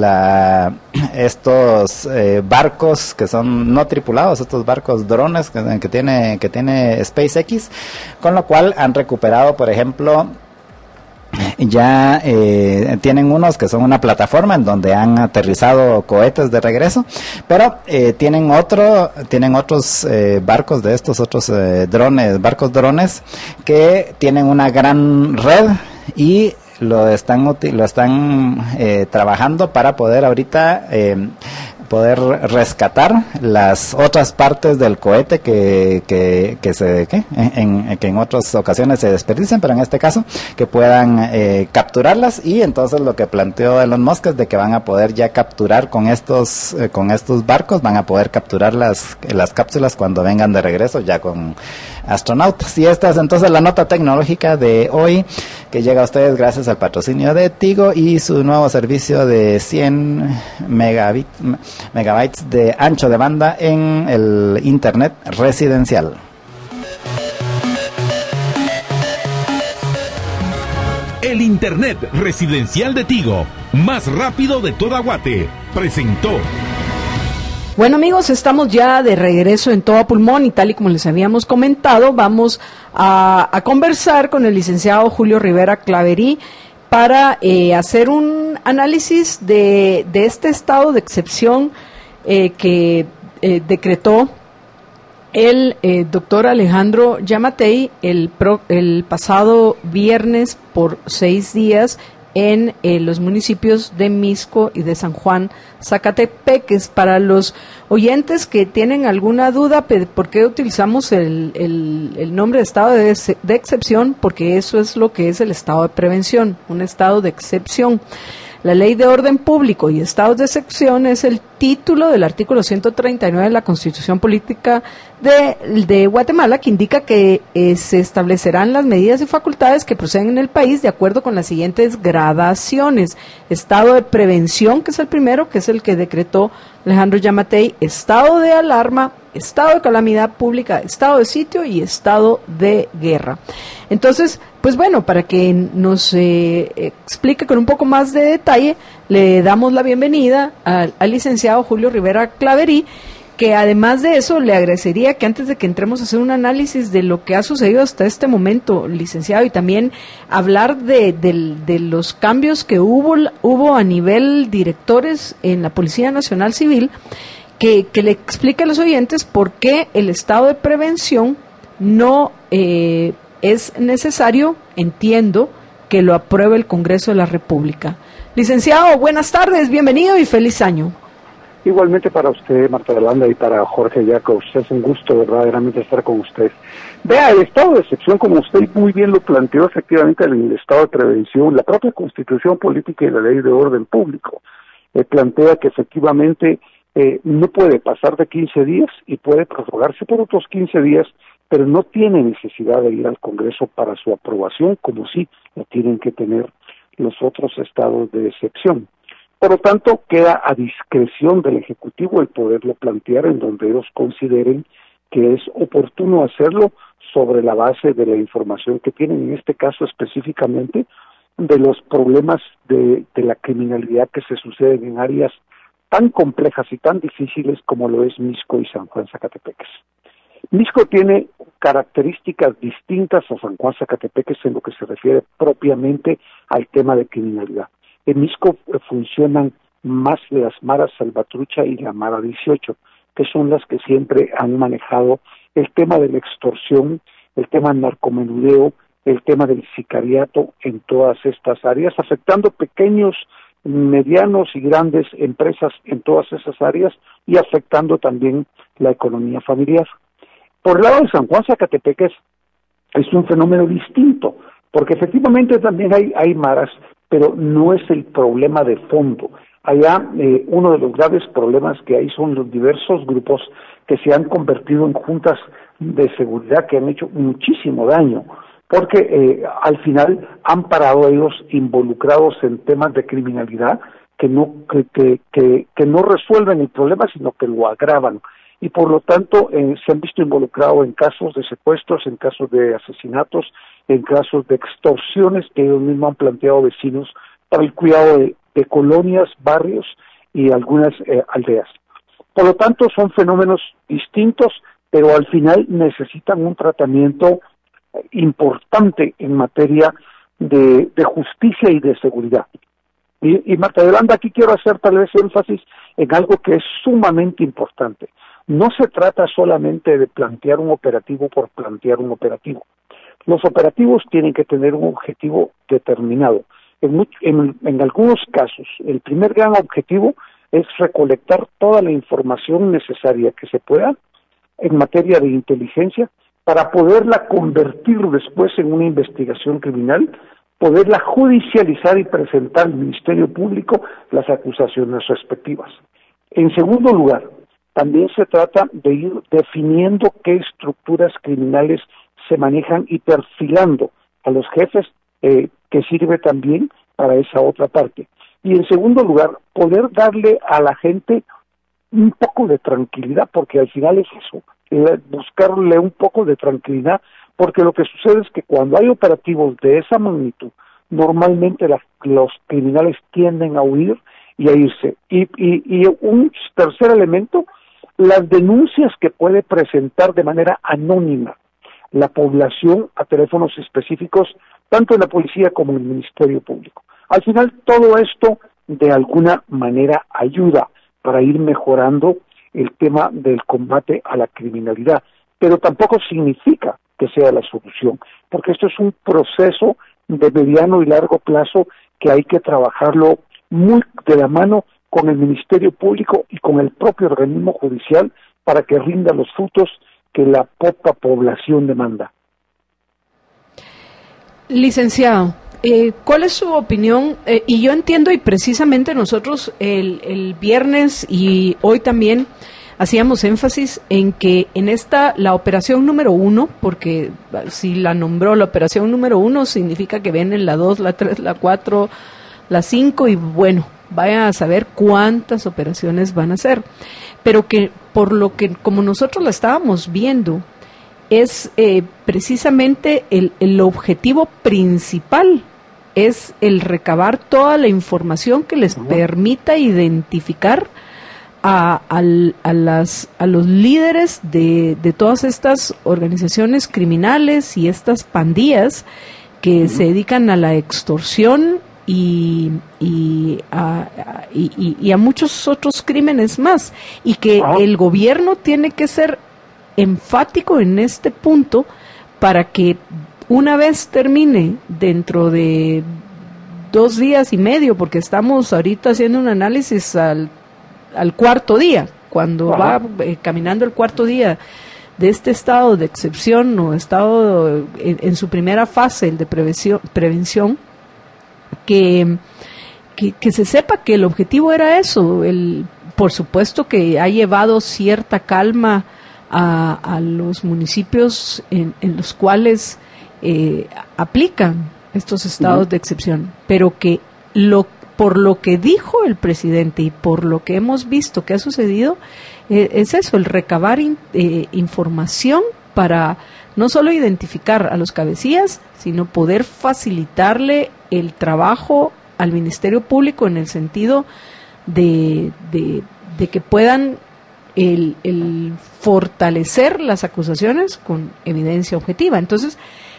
estos barcos que son no tripulados, estos barcos drones que tiene SpaceX, con lo cual han recuperado, por ejemplo, ya tienen unos que son una plataforma en donde han aterrizado cohetes de regreso, pero tienen otros barcos de estos otros barcos drones que tienen una gran red y lo están trabajando para poder ahorita poder rescatar las otras partes del cohete que en otras ocasiones se desperdician, pero en este caso que puedan capturarlas. Y entonces lo que planteó Elon Musk es de que van a poder ya capturar con estos barcos, van a poder capturar las cápsulas cuando vengan de regreso ya con astronautas. Y esta es entonces la nota tecnológica de hoy, que llega a ustedes gracias al patrocinio de Tigo y su nuevo servicio de 100 megabytes de ancho de banda en el internet residencial. El internet residencial de Tigo, más rápido de toda Guate, presentó. Bueno, amigos, estamos ya de regreso en Todo Pulmón y tal y como les habíamos comentado, vamos a conversar con el licenciado Julio Rivera Claverí para hacer un análisis de este estado de excepción que decretó el doctor Alejandro Yamatei el pasado viernes por 6 días en los municipios de Mixco y de San Juan Zacatepeques. Para los oyentes que tienen alguna duda por qué utilizamos el nombre de estado de excepción, porque eso es lo que es el estado de prevención, un estado de excepción. La Ley de Orden Público y Estados de Excepción es el título del artículo 139 de la Constitución Política de Guatemala, que indica que se establecerán las medidas y facultades que proceden en el país de acuerdo con las siguientes gradaciones: estado de prevención, que es el primero, que es el que decretó Alejandro Yamatei; estado de alarma, estado de calamidad pública, estado de sitio y estado de guerra. Entonces, pues bueno, para que nos explique con un poco más de detalle, le damos la bienvenida al licenciado Julio Rivera Claverí, que además de eso le agradecería que antes de que entremos a hacer un análisis de lo que ha sucedido hasta este momento, licenciado, y también hablar de los cambios que hubo a nivel directores en la Policía Nacional Civil, que le explique a los oyentes por qué el estado de prevención no es necesario, entiendo, que lo apruebe el Congreso de la República. Licenciado, buenas tardes, bienvenido y feliz año. Igualmente para usted, Marta Yolanda, y para Jorge Jacobs. Es un gusto verdaderamente estar con usted. Vea, el estado de excepción, como usted muy bien lo planteó, efectivamente, el estado de prevención, la propia Constitución Política y la Ley de Orden Público plantea que efectivamente no puede pasar de 15 días y puede prorrogarse por otros 15 días, pero no tiene necesidad de ir al Congreso para su aprobación, como sí lo tienen que tener los otros estados de excepción. Por lo tanto, queda a discreción del Ejecutivo el poderlo plantear en donde ellos consideren que es oportuno hacerlo sobre la base de la información que tienen, en este caso específicamente, de los problemas de la criminalidad que se suceden en áreas tan complejas y tan difíciles como lo es Mixco y San Juan Zacatepeques. Mixco tiene características distintas a San Juan Zacatepeques en lo que se refiere propiamente al tema de criminalidad. En Mixco funcionan más las maras Salvatrucha y la Mara 18, que son las que siempre han manejado el tema de la extorsión, el tema del narcomenudeo, el tema del sicariato en todas estas áreas, afectando pequeños, medianos y grandes empresas en todas esas áreas y afectando también la economía familiar. Por el lado de San Juan Zacatepeques es un fenómeno distinto, porque efectivamente también hay maras, pero no es el problema de fondo. Allá uno de los graves problemas que hay son los diversos grupos que se han convertido en juntas de seguridad que han hecho muchísimo daño, porque al final han parado ellos involucrados en temas de criminalidad que no resuelven el problema, sino que lo agravan. Y por lo tanto se han visto involucrados en casos de secuestros, en casos de asesinatos, en casos de extorsiones que ellos mismos han planteado vecinos para el cuidado de colonias, barrios y algunas aldeas. Por lo tanto, son fenómenos distintos, pero al final necesitan un tratamiento importante en materia de justicia y de seguridad. Y Marta Yolanda, aquí quiero hacer tal vez énfasis en algo que es sumamente importante. No se trata solamente de plantear un operativo por plantear un operativo. Los operativos tienen que tener un objetivo determinado. En algunos casos, el primer gran objetivo es recolectar toda la información necesaria que se pueda en materia de inteligencia para poderla convertir después en una investigación criminal, poderla judicializar y presentar al Ministerio Público las acusaciones respectivas. En segundo lugar, también se trata de ir definiendo qué estructuras criminales se manejan y perfilando a los jefes, que sirve también para esa otra parte. Y en segundo lugar, poder darle a la gente un poco de tranquilidad, porque al final es eso, buscarle un poco de tranquilidad, porque lo que sucede es que cuando hay operativos de esa magnitud, normalmente los criminales tienden a huir y a irse. Y un tercer elemento, las denuncias que puede presentar de manera anónima la población a teléfonos específicos, tanto en la policía como en el Ministerio Público. Al final, todo esto de alguna manera ayuda para ir mejorando el tema del combate a la criminalidad, pero tampoco significa que sea la solución, porque esto es un proceso de mediano y largo plazo que hay que trabajarlo muy de la mano con el Ministerio Público y con el propio organismo judicial para que rinda los frutos que la poca población demanda. Licenciado, ¿cuál es su opinión? Y yo entiendo, y precisamente nosotros el viernes y hoy también hacíamos énfasis en que en la operación número 1, porque si la nombró la operación número 1, significa que vienen la 2, la 3, la 4, la 5, y bueno, vaya a saber cuántas operaciones van a hacer. Pero que por lo que, como nosotros la estábamos viendo, es precisamente el objetivo principal, es el recabar toda la información que les permita identificar a los líderes de todas estas organizaciones criminales y estas pandillas que se dedican a la extorsión y a muchos otros crímenes más, y que el gobierno tiene que ser enfático en este punto para que una vez termine, dentro de 2 días y medio, porque estamos ahorita haciendo un análisis al cuarto día, cuando va caminando el cuarto día de este estado de excepción o estado en su primera fase, el de prevención, que se sepa que el objetivo era eso, el por supuesto que ha llevado cierta calma a los municipios en los cuales aplican estos estados de excepción, pero que por lo que dijo el presidente y por lo que hemos visto que ha sucedido, es eso, el recabar información para no solo identificar a los cabecillas, sino poder facilitarle el trabajo al Ministerio Público en el sentido de que puedan el fortalecer las acusaciones con evidencia objetiva. Entonces,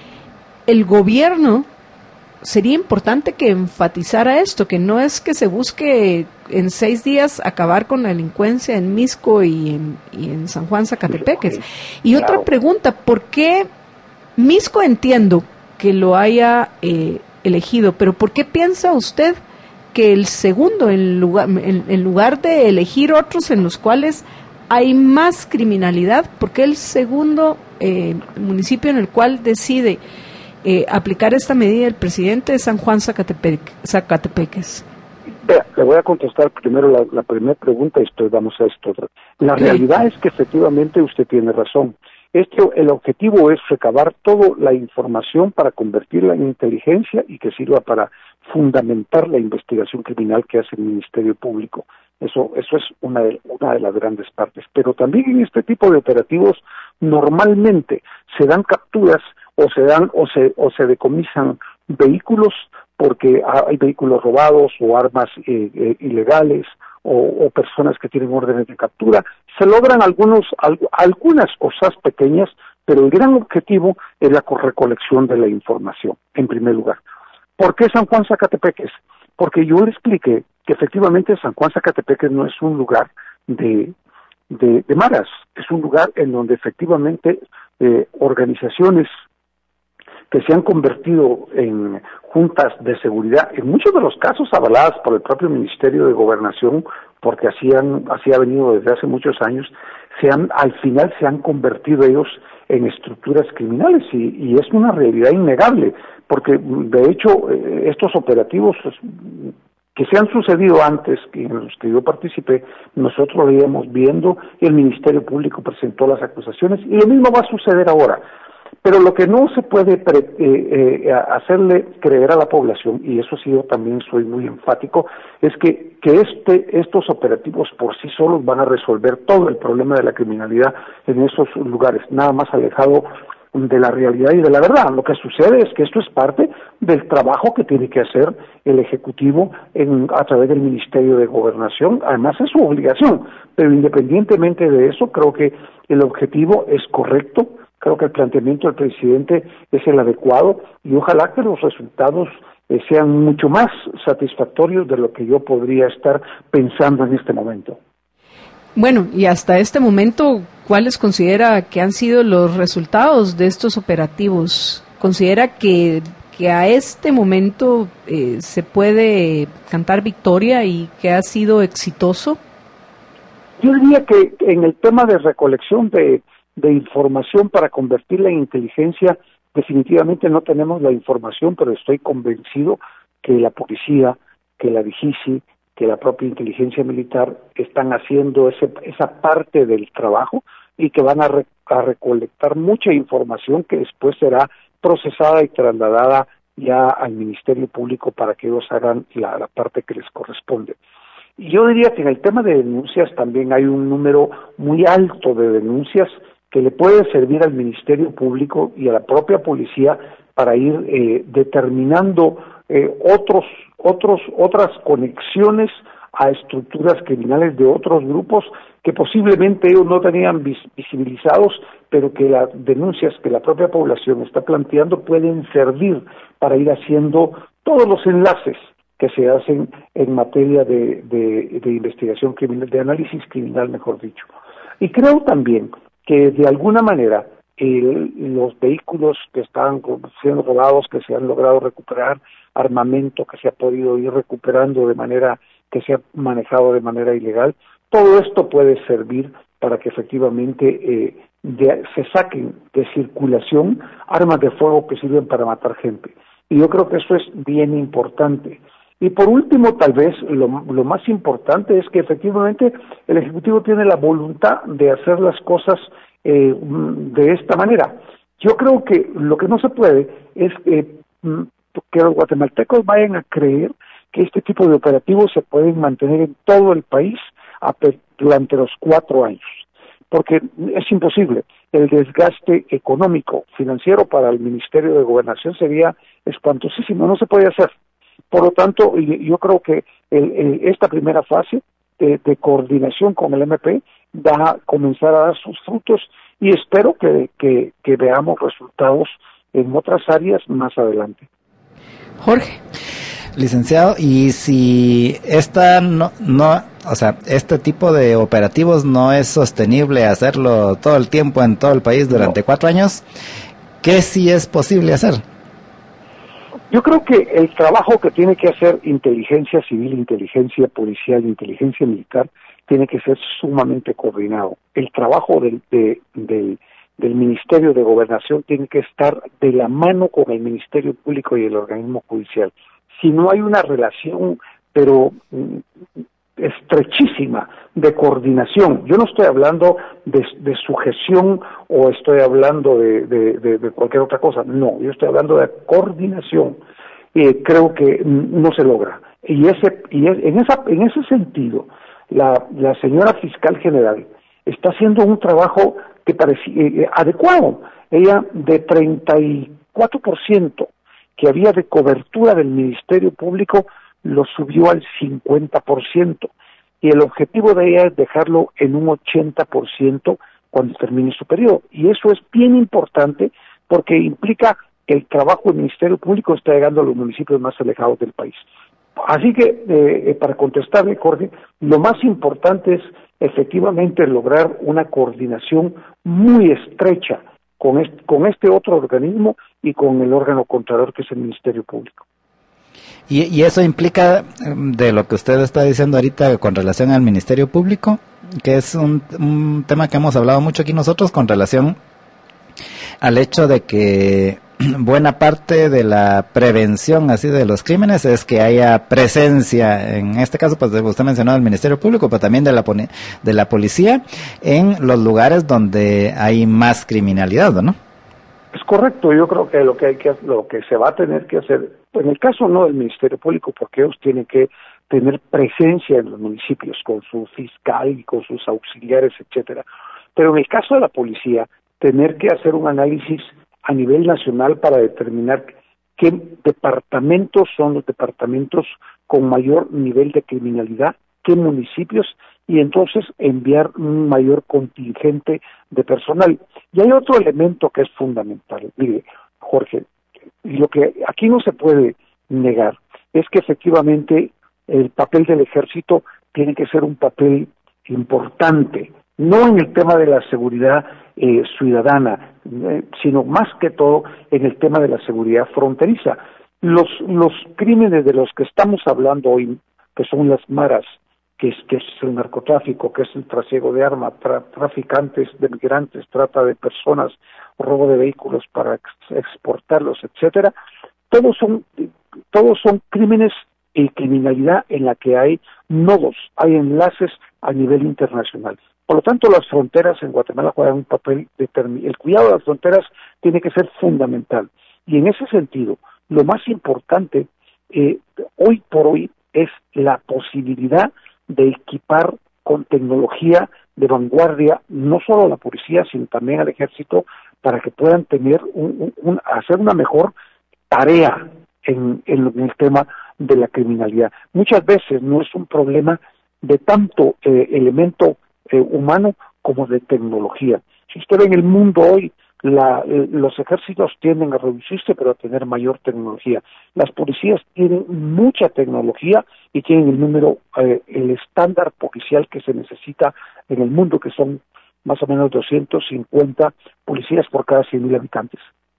el gobierno sería importante que enfatizara esto, que no es que se busque en 6 días acabar con la delincuencia en Mixco y en San Juan Zacatepeques. Y otra pregunta, ¿por qué Mixco entiendo que lo haya elegido, pero por qué piensa usted que el segundo, en lugar de elegir otros en los cuales hay más criminalidad, por qué el segundo municipio en el cual decide aplicar esta medida el presidente de San Juan Zacatepeques? Le voy a contestar primero la primera pregunta y después vamos a esto. La realidad es que efectivamente usted tiene razón. El objetivo es recabar toda la información para convertirla en inteligencia y que sirva para fundamentar la investigación criminal que hace el Ministerio Público. Eso es una de las grandes partes. Pero también en este tipo de operativos normalmente se dan capturas o se decomisan vehículos porque hay vehículos robados o armas ilegales o personas que tienen órdenes de captura. Se logran algunas cosas pequeñas, pero el gran objetivo es la recolección de la información, en primer lugar. ¿Por qué San Juan Zacatepeques? Porque yo le expliqué que efectivamente San Juan Zacatepeques no es un lugar de maras, es un lugar en donde efectivamente organizaciones que se han convertido en juntas de seguridad, en muchos de los casos avaladas por el propio Ministerio de Gobernación, porque así ha venido desde hace muchos años, al final se han convertido ellos en estructuras criminales y es una realidad innegable, porque de hecho estos operativos que se han sucedido antes, en los que yo participé, nosotros lo íbamos viendo, y el Ministerio Público presentó las acusaciones, y lo mismo va a suceder ahora. Pero lo que no se puede hacerle creer a la población, y eso sí yo también soy muy enfático, es que estos operativos por sí solos van a resolver todo el problema de la criminalidad en esos lugares, nada más alejado de la realidad y de la verdad. Lo que sucede es que esto es parte del trabajo que tiene que hacer el Ejecutivo a través del Ministerio de Gobernación, además es su obligación, pero independientemente de eso, creo que el objetivo es correcto. Creo que el planteamiento del presidente es el adecuado y ojalá que los resultados sean mucho más satisfactorios de lo que yo podría estar pensando en este momento. Bueno, y hasta este momento, ¿cuáles considera que han sido los resultados de estos operativos? ¿Considera que a este momento se puede cantar victoria y que ha sido exitoso? Yo diría que en el tema de recolección de información para convertirla en inteligencia, definitivamente no tenemos la información, pero estoy convencido que la policía, que la DIGISI, que la propia inteligencia militar están haciendo esa parte del trabajo y que van a recolectar mucha información que después será procesada y trasladada ya al Ministerio Público para que ellos hagan la parte que les corresponde. Y yo diría que en el tema de denuncias también hay un número muy alto de denuncias que le puede servir al Ministerio Público y a la propia policía para ir determinando otras conexiones a estructuras criminales de otros grupos que posiblemente ellos no tenían visibilizados, pero que las denuncias que la propia población está planteando pueden servir para ir haciendo todos los enlaces que se hacen en materia de investigación criminal, de análisis criminal, mejor dicho. Y creo también que de alguna manera los vehículos que están siendo robados, que se han logrado recuperar, armamento que se ha podido ir recuperando de manera que se ha manejado de manera ilegal, todo esto puede servir para que efectivamente se saquen de circulación armas de fuego que sirven para matar gente. Y yo creo que eso es bien importante. Y por último, tal vez lo más importante es que efectivamente el Ejecutivo tiene la voluntad de hacer las cosas de esta manera. Yo creo que lo que no se puede es que los guatemaltecos vayan a creer que este tipo de operativos se pueden mantener en todo el país durante los 4 años, porque es imposible. El desgaste económico, financiero para el Ministerio de Gobernación sería espantosísimo, no se puede hacer. Por lo tanto, yo creo que esta primera fase de coordinación con el MP va a comenzar a dar sus frutos y espero que veamos resultados en otras áreas más adelante. Jorge. Licenciado, y si este tipo de operativos no es sostenible hacerlo todo el tiempo en todo el país durante 4 años, ¿qué sí es posible hacer? Yo creo que el trabajo que tiene que hacer inteligencia civil, inteligencia policial, inteligencia militar, tiene que ser sumamente coordinado. El trabajo del Ministerio de Gobernación tiene que estar de la mano con el Ministerio Público y el organismo judicial. Si no hay una relación, pero estrechísima, de coordinación, yo no estoy hablando de sujeción o estoy hablando de cualquier otra cosa, no, yo estoy hablando de coordinación, creo que no se logra. En ese sentido, la señora fiscal general está haciendo un trabajo que parecía adecuado. Ella, de 34% que había de cobertura del Ministerio Público, lo subió al 50%, y el objetivo de ella es dejarlo en un 80% cuando termine su periodo, y eso es bien importante porque implica que el trabajo del Ministerio Público está llegando a los municipios más alejados del país. Así que, para contestarle, Jorge, lo más importante es efectivamente lograr una coordinación muy estrecha con este otro organismo y con el órgano contralor, que es el Ministerio Público. Y eso implica, de lo que usted está diciendo ahorita con relación al Ministerio Público, que es un tema que hemos hablado mucho aquí nosotros con relación al hecho de que buena parte de la prevención así de los crímenes es que haya presencia, en este caso pues usted mencionó del Ministerio Público, pero también de la policía en los lugares donde hay más criminalidad, ¿no? Es correcto. Yo creo que lo que se va a tener que hacer, en el caso no del Ministerio Público, porque ellos tienen que tener presencia en los municipios con su fiscal y con sus auxiliares, etcétera, pero en el caso de la policía, tener que hacer un análisis a nivel nacional para determinar qué departamentos son los departamentos con mayor nivel de criminalidad, qué municipios, y entonces enviar un mayor contingente de personal. Y hay otro elemento que es fundamental. Mire, Jorge, lo que aquí no se puede negar es que efectivamente el papel del ejército tiene que ser un papel importante, no en el tema de la seguridad ciudadana, sino más que todo en el tema de la seguridad fronteriza. Los crímenes de los que estamos hablando hoy, que son las maras, que es el narcotráfico, que es el trasiego de armas, traficantes de migrantes, trata de personas, robo de vehículos para exportarlos, etcétera, todos son crímenes y criminalidad en la que hay nodos, hay enlaces a nivel internacional. Por lo tanto, las fronteras en Guatemala juegan un papel determinante. El cuidado de las fronteras tiene que ser fundamental. Y en ese sentido, lo más importante hoy por hoy es la posibilidad de equipar con tecnología de vanguardia no solo a la policía, sino también al ejército, para que puedan tener hacer una mejor tarea en el tema de la criminalidad. Muchas veces no es un problema de tanto elemento humano como de tecnología. Si usted ve en el mundo hoy, los ejércitos tienden a reducirse, pero a tener mayor tecnología. Las policías tienen mucha tecnología y tienen el estándar policial que se necesita en el mundo, que son más o menos 250 policías por cada 100,000 habitantes.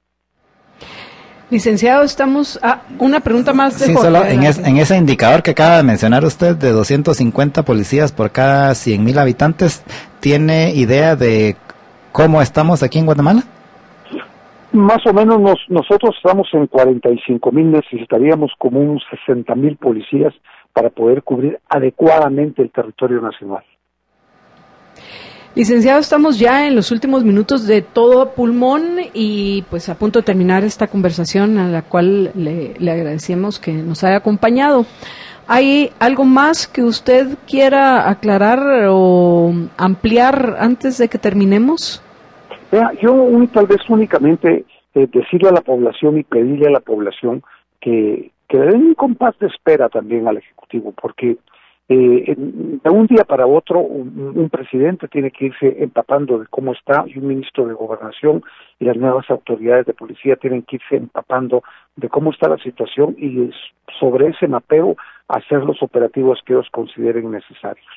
Licenciado, estamos a una pregunta más de Jorge. Sí, solo en ese indicador que acaba de mencionar usted de 250 policías por cada 100,000 habitantes, ¿tiene idea de cómo estamos aquí en Guatemala? Más o menos nosotros estamos en 45,000, necesitaríamos como unos 60,000 policías para poder cubrir adecuadamente el territorio nacional. Licenciado, estamos ya en los últimos minutos de Todo Pulmón y pues a punto de terminar esta conversación a la cual le agradecemos que nos haya acompañado. ¿Hay algo más que usted quiera aclarar o ampliar antes de que terminemos? Yo tal vez únicamente decirle a la población y pedirle a la población que le den un compás de espera también al Ejecutivo, porque de un día para otro un presidente tiene que irse empapando de cómo está, y un ministro de Gobernación y las nuevas autoridades de policía tienen que irse empapando de cómo está la situación y sobre ese mapeo hacer los operativos que ellos consideren necesarios.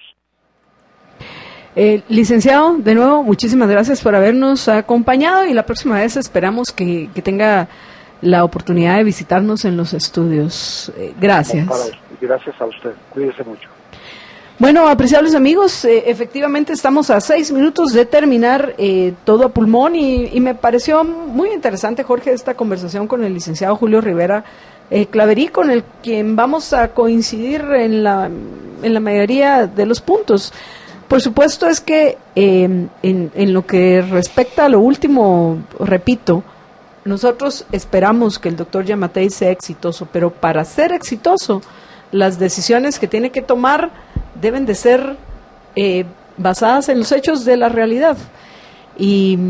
Licenciado, de nuevo, muchísimas gracias por habernos acompañado y la próxima vez esperamos que tenga la oportunidad de visitarnos en los estudios. Gracias. Gracias a usted. Cuídese mucho. Bueno, apreciables amigos, efectivamente estamos a 6 minutos de terminar Todo a Pulmón y me pareció muy interesante, Jorge, esta conversación con el licenciado Julio Rivera Claverí, con el quien vamos a coincidir en la mayoría de los puntos. Por supuesto es que en lo que respecta a lo último, repito, nosotros esperamos que el doctor Giammattei sea exitoso, pero para ser exitoso, las decisiones que tiene que tomar deben de ser basadas en los hechos de la realidad. Y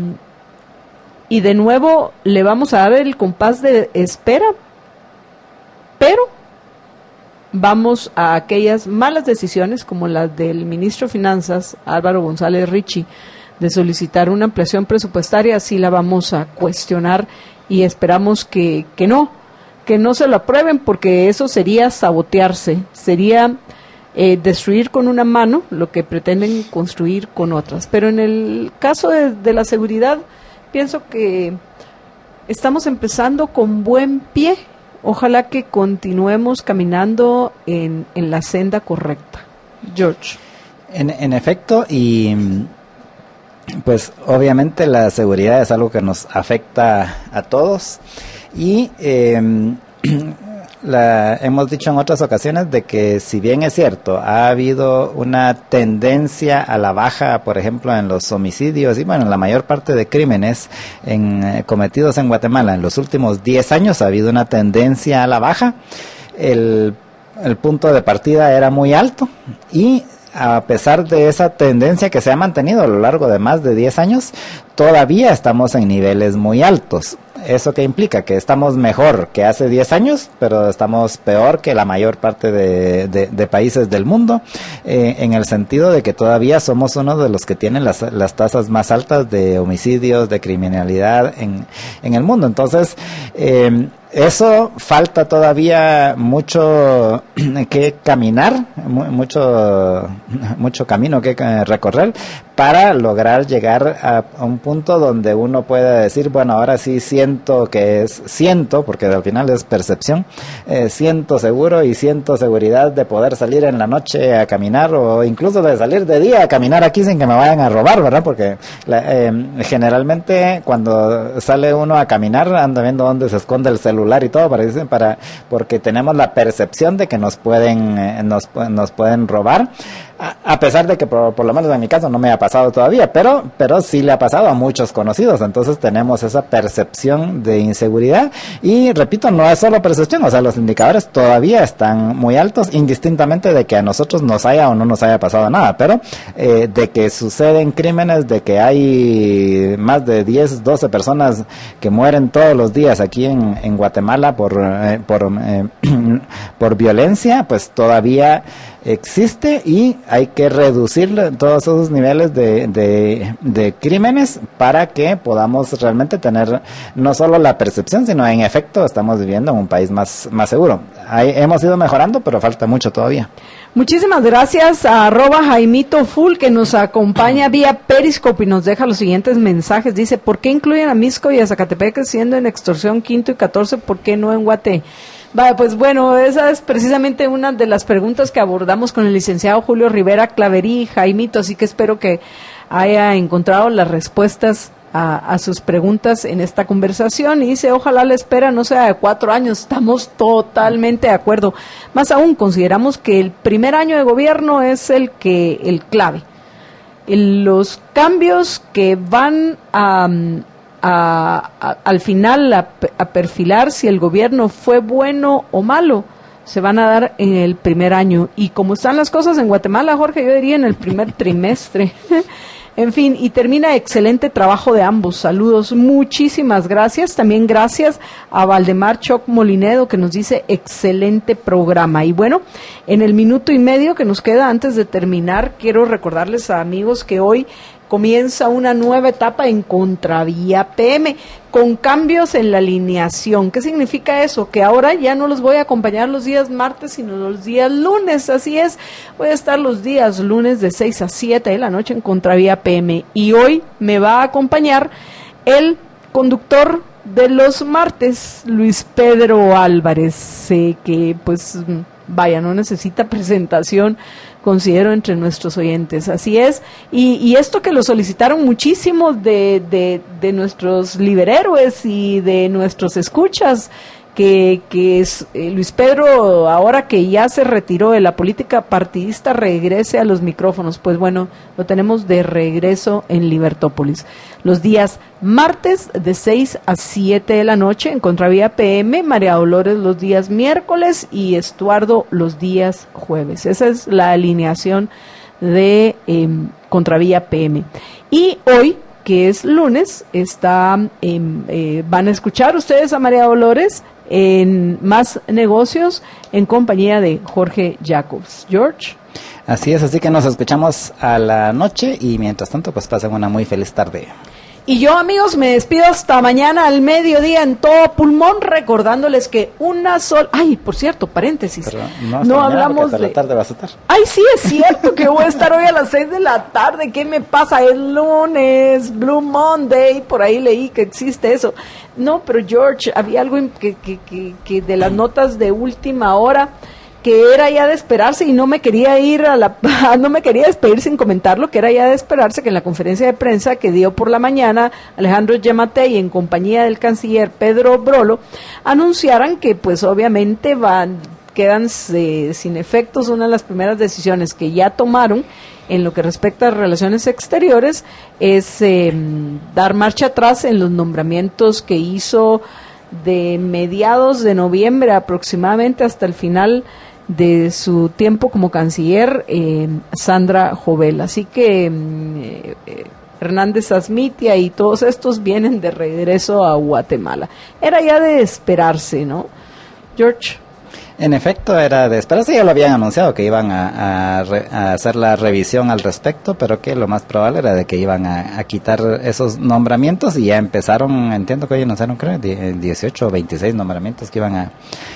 de nuevo le vamos a dar el compás de espera, pero vamos a aquellas malas decisiones como las del ministro de Finanzas, Álvaro González Richie, de solicitar una ampliación presupuestaria, sí la vamos a cuestionar y esperamos que no se lo aprueben, porque eso sería sabotearse, sería destruir con una mano lo que pretenden construir con otras. Pero en el caso de la seguridad, pienso que estamos empezando con buen pie. Ojalá que continuemos caminando en la senda correcta. George. En efecto, y pues obviamente la seguridad es algo que nos afecta a todos y hemos dicho en otras ocasiones de que, si bien es cierto, ha habido una tendencia a la baja, por ejemplo, en los homicidios y bueno, en la mayor parte de crímenes cometidos en Guatemala en los últimos 10 años ha habido una tendencia a la baja. El punto de partida era muy alto y a pesar de esa tendencia que se ha mantenido a lo largo de más de 10 años, todavía estamos en niveles muy altos. ¿Eso qué implica? Que estamos mejor que hace 10 años, pero estamos peor que la mayor parte de países del mundo, en el sentido de que todavía somos uno de los que tienen las tasas más altas de homicidios, de criminalidad en el mundo. Entonces, eso falta todavía mucho que caminar, mucho camino que recorrer para lograr llegar a un punto donde uno pueda decir, bueno, ahora sí siento, porque al final es percepción, siento seguro y siento seguridad de poder salir en la noche a caminar, o incluso de salir de día a caminar aquí sin que me vayan a robar, ¿verdad? Porque generalmente cuando sale uno a caminar anda viendo dónde se esconde el celular y todo, porque tenemos la percepción de que nos pueden robar. A pesar de que por lo menos en mi caso no me ha pasado todavía, pero sí le ha pasado a muchos conocidos. Entonces tenemos esa percepción de inseguridad y, repito, no es solo percepción, o sea, los indicadores todavía están muy altos, indistintamente de que a nosotros nos haya o no nos haya pasado nada, pero de que suceden crímenes, de que hay más de 10, 12 personas que mueren todos los días aquí en Guatemala por violencia, pues todavía existe y hay que reducir todos esos niveles de crímenes para que podamos realmente tener no solo la percepción, sino en efecto estamos viviendo en un país más seguro. Hemos ido mejorando, pero falta mucho todavía. Muchísimas gracias a @JaimitofUll, que nos acompaña vía Periscope y nos deja los siguientes mensajes. Dice: ¿por qué incluyen a Mixco y a Zacatepec siendo en extorsión 5º y 14? ¿Por qué no en Guate? Vale, pues bueno, esa es precisamente una de las preguntas que abordamos con el licenciado Julio Rivera Claverí, Jaimito, así que espero que haya encontrado las respuestas a sus preguntas en esta conversación y dice, ojalá la espera no sea de 4 años. Estamos totalmente de acuerdo. Más aún, consideramos que el primer año de gobierno es el clave. Los cambios que van al final a perfilar si el gobierno fue bueno o malo se van a dar en el primer año. Y como están las cosas en Guatemala, Jorge, yo diría en el primer trimestre. En fin, y termina excelente trabajo de ambos. Saludos, muchísimas gracias. También gracias a Valdemar Choc Molinedo, que nos dice excelente programa. Y bueno, en el minuto y medio que nos queda antes de terminar, quiero recordarles a amigos que hoy comienza una nueva etapa en Contravía PM, con cambios en la alineación. ¿Qué significa eso? Que ahora ya no los voy a acompañar los días martes, sino los días lunes. Así es, voy a estar los días lunes de 6 a 7 de la noche en Contravía PM. Y hoy me va a acompañar el conductor de los martes, Luis Pedro Álvarez, que pues vaya, no necesita presentación, considero, entre nuestros oyentes. Así es, y esto que lo solicitaron muchísimo de nuestros liberhéroes y de nuestros escuchas, que es Luis Pedro, ahora que ya se retiró de la política partidista, regrese a los micrófonos. Pues bueno, lo tenemos de regreso en Libertópolis. Los días martes de 6 a 7 de la noche en Contravía PM, María Dolores los días miércoles y Estuardo los días jueves. Esa es la alineación de Contravía PM. Y hoy, que es lunes, van a escuchar ustedes a María Dolores en Más Negocios en compañía de Jorge Jacobs. George. Así es, así que nos escuchamos a la noche y mientras tanto pues pasen una muy feliz tarde. Y yo, amigos, me despido hasta mañana al mediodía en todo pulmón, recordándoles que una sola... Ay, por cierto, paréntesis. Pero no hablamos de... la tarde vas a estar. Ay, sí, es cierto que voy a estar hoy a las 6 de la tarde. ¿Qué me pasa? Es lunes, Blue Monday, por ahí leí que existe eso. No, pero George, había algo que de las notas de última hora que era ya de esperarse y no me quería no me quería despedir sin comentarlo, que era ya de esperarse que en la conferencia de prensa que dio por la mañana Alejandro Yamatei en compañía del canciller Pedro Brolo anunciaran que pues obviamente quedan sin efectos una de las primeras decisiones que ya tomaron en lo que respecta a relaciones exteriores, es dar marcha atrás en los nombramientos que hizo de mediados de noviembre aproximadamente hasta el final de su tiempo como canciller, Sandra Jovel. Así que Hernández Asmitia y todos estos vienen de regreso a Guatemala. Era ya de esperarse, ¿no, George? En efecto, era de esperarse, ya lo habían anunciado que iban a hacer la revisión al respecto, pero que lo más probable era de que iban a quitar esos nombramientos y ya empezaron, entiendo que hoy anunciaron, creo, 18 o 26 nombramientos que iban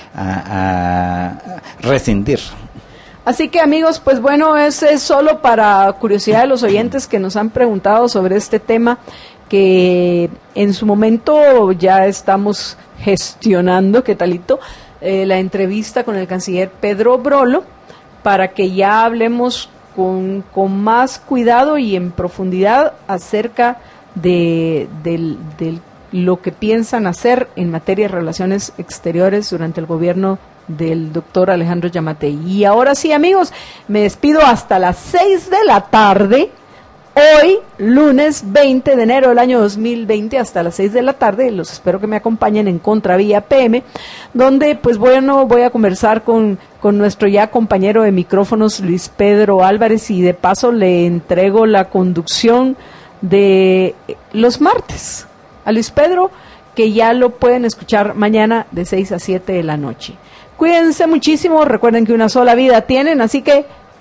a rescindir. Así que, amigos, pues bueno, ese es solo para curiosidad de los oyentes que nos han preguntado sobre este tema, que en su momento ya estamos gestionando, ¿qué talito? La entrevista con el canciller Pedro Brolo, para que ya hablemos con más cuidado y en profundidad acerca de lo que piensan hacer en materia de relaciones exteriores durante el gobierno del doctor Alejandro Yamatei. Y ahora sí, amigos, me despido hasta las 6 de la tarde. Hoy, lunes 20 de enero del año 2020, hasta las 6 de la tarde, los espero que me acompañen en Contravía PM, donde, pues bueno, voy a conversar con nuestro ya compañero de micrófonos, Luis Pedro Álvarez, y de paso le entrego la conducción de los martes a Luis Pedro, que ya lo pueden escuchar mañana de 6 a 7 de la noche. Cuídense muchísimo, recuerden que una sola vida tienen, así que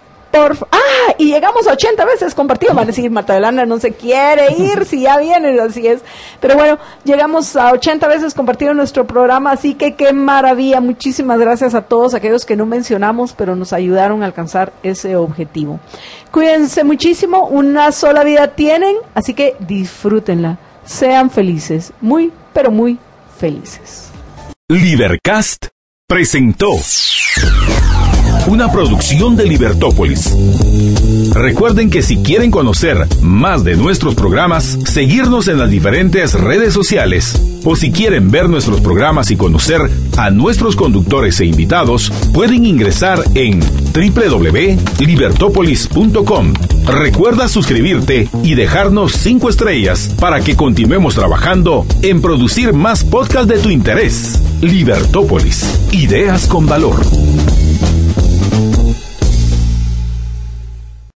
y llegamos a 80 veces compartido. Van a decir, Marta Yolanda no se quiere ir, si ya vienen, así es. Pero bueno, llegamos a 80 veces compartido nuestro programa, así que qué maravilla. Muchísimas gracias a todos aquellos que no mencionamos, pero nos ayudaron a alcanzar ese objetivo. Cuídense muchísimo, una sola vida tienen, así que disfrútenla. Sean felices, muy, pero muy felices. Libercast presentó una producción de Libertópolis. Recuerden que si quieren conocer más de nuestros programas, seguirnos en las diferentes redes sociales, o si quieren ver nuestros programas y conocer a nuestros conductores e invitados, pueden ingresar en www.libertopolis.com. Recuerda suscribirte y dejarnos 5 estrellas para que continuemos trabajando en producir más podcasts de tu interés. Libertópolis, ideas con valor.